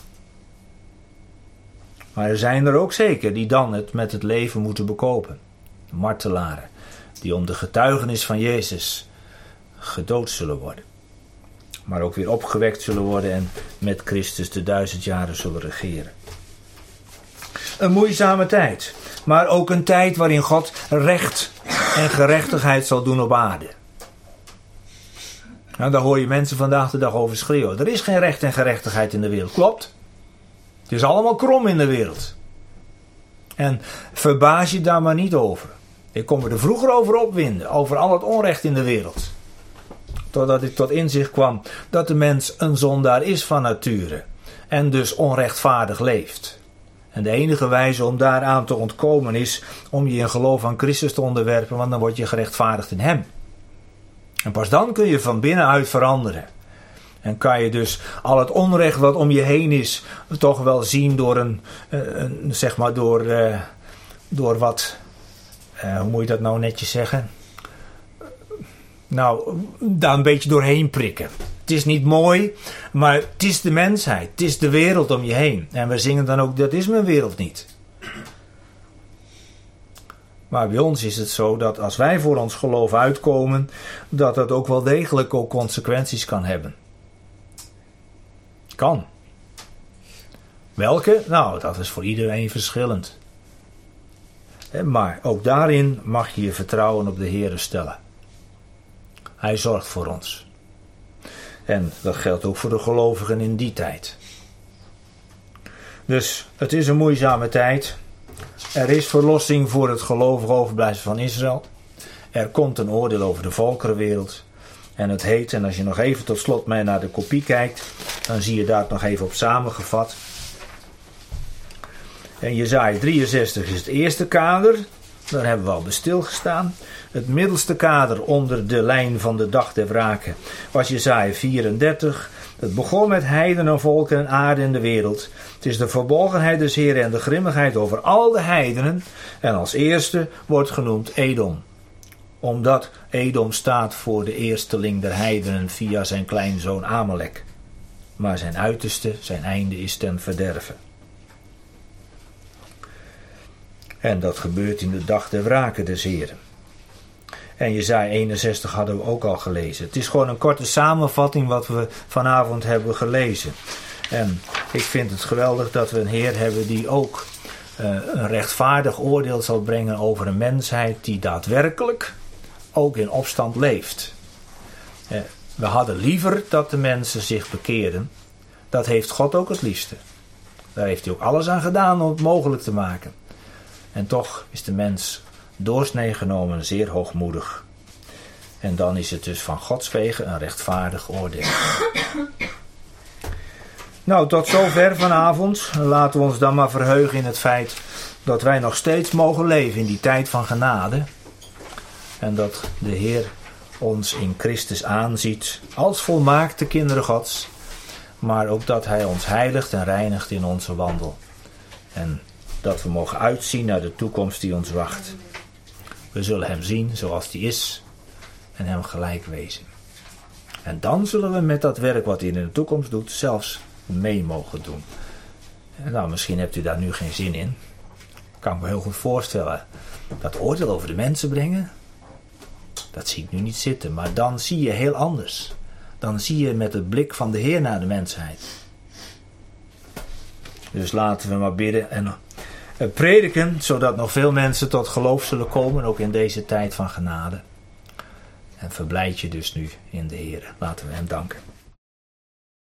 Maar er zijn er ook zeker die dan het met het leven moeten bekopen. Martelaren, die om de getuigenis van Jezus gedood zullen worden. Maar ook weer opgewekt zullen worden en met Christus de 1000 jaren zullen regeren. Een moeizame tijd. Maar ook een tijd waarin God recht en gerechtigheid zal doen op aarde. Nou, daar hoor je mensen vandaag de dag over schreeuwen. Er is geen recht en gerechtigheid in de wereld. Klopt. Het is allemaal krom in de wereld. En verbaas je daar maar niet over. Ik kon me er vroeger over opwinden. Over al het onrecht in de wereld. Totdat ik tot inzicht kwam dat de mens een zondaar is van nature. En dus onrechtvaardig leeft. En de enige wijze om daaraan te ontkomen is om je in geloof aan Christus te onderwerpen, want dan word je gerechtvaardigd in hem. En pas dan kun je van binnenuit veranderen. En kan je dus al het onrecht wat om je heen is, toch wel zien door door wat, hoe moet je dat nou netjes zeggen? Nou, daar een beetje doorheen prikken. Het is niet mooi, maar het is de mensheid. Het is de wereld om je heen. En we zingen dan ook, dat is mijn wereld niet. Maar bij ons is het zo dat als wij voor ons geloof uitkomen, dat dat ook wel degelijk ook consequenties kan hebben. Kan. Welke? Nou, dat is voor iedereen verschillend. Maar ook daarin mag je je vertrouwen op de Heere stellen. Hij zorgt voor ons. En dat geldt ook voor de gelovigen in die tijd. Dus het is een moeizame tijd. Er is verlossing voor het gelovige overblijfsel van Israël. Er komt een oordeel over de volkerenwereld. En het heet, en als je nog even tot slot mij naar de kopie kijkt, dan zie je daar nog even op samengevat. En Jesaja 63 is het eerste kader. Daar hebben we al bij stilgestaan. Het middelste kader onder de lijn van de dag der wraken was Jesaja 34. Het begon met heidenen, volken en aarde in de wereld. Het is de verborgenheid des Heeren en de grimmigheid over al de heidenen. En als eerste wordt genoemd Edom. Omdat Edom staat voor de eersteling der heidenen via zijn kleinzoon Amalek. Maar zijn uiterste, zijn einde is ten verderve. En dat gebeurt in de dag der wraken des Heeren. En Jesaja 61 hadden we ook al gelezen. Het is gewoon een korte samenvatting wat we vanavond hebben gelezen. En ik vind het geweldig dat we een Heer hebben die ook een rechtvaardig oordeel zal brengen over een mensheid die daadwerkelijk ook in opstand leeft. We hadden liever dat de mensen zich bekeerden. Dat heeft God ook het liefste. Daar heeft hij ook alles aan gedaan om het mogelijk te maken. En toch is de mens doorsnee genomen zeer hoogmoedig. En dan is het dus van Gods wegen een rechtvaardig oordeel. Nou, tot zover vanavond. Laten we ons dan maar verheugen in het feit dat wij nog steeds mogen leven in die tijd van genade. En dat de Heer ons in Christus aanziet als volmaakte kinderen Gods. Maar ook dat Hij ons heiligt en reinigt in onze wandel. En dat we mogen uitzien naar de toekomst die ons wacht. We zullen Hem zien zoals Hij is en Hem gelijk wezen. En dan zullen we met dat werk wat Hij in de toekomst doet zelfs mee mogen doen. En nou, misschien hebt u daar nu geen zin in. Kan ik me heel goed voorstellen. Dat oordeel over de mensen brengen, dat zie ik nu niet zitten. Maar dan zie je heel anders. Dan zie je met het blik van de Heer naar de mensheid. Dus laten we maar bidden en prediken, zodat nog veel mensen tot geloof zullen komen, ook in deze tijd van genade. En verblijd je dus nu in de Heer. Laten we Hem danken.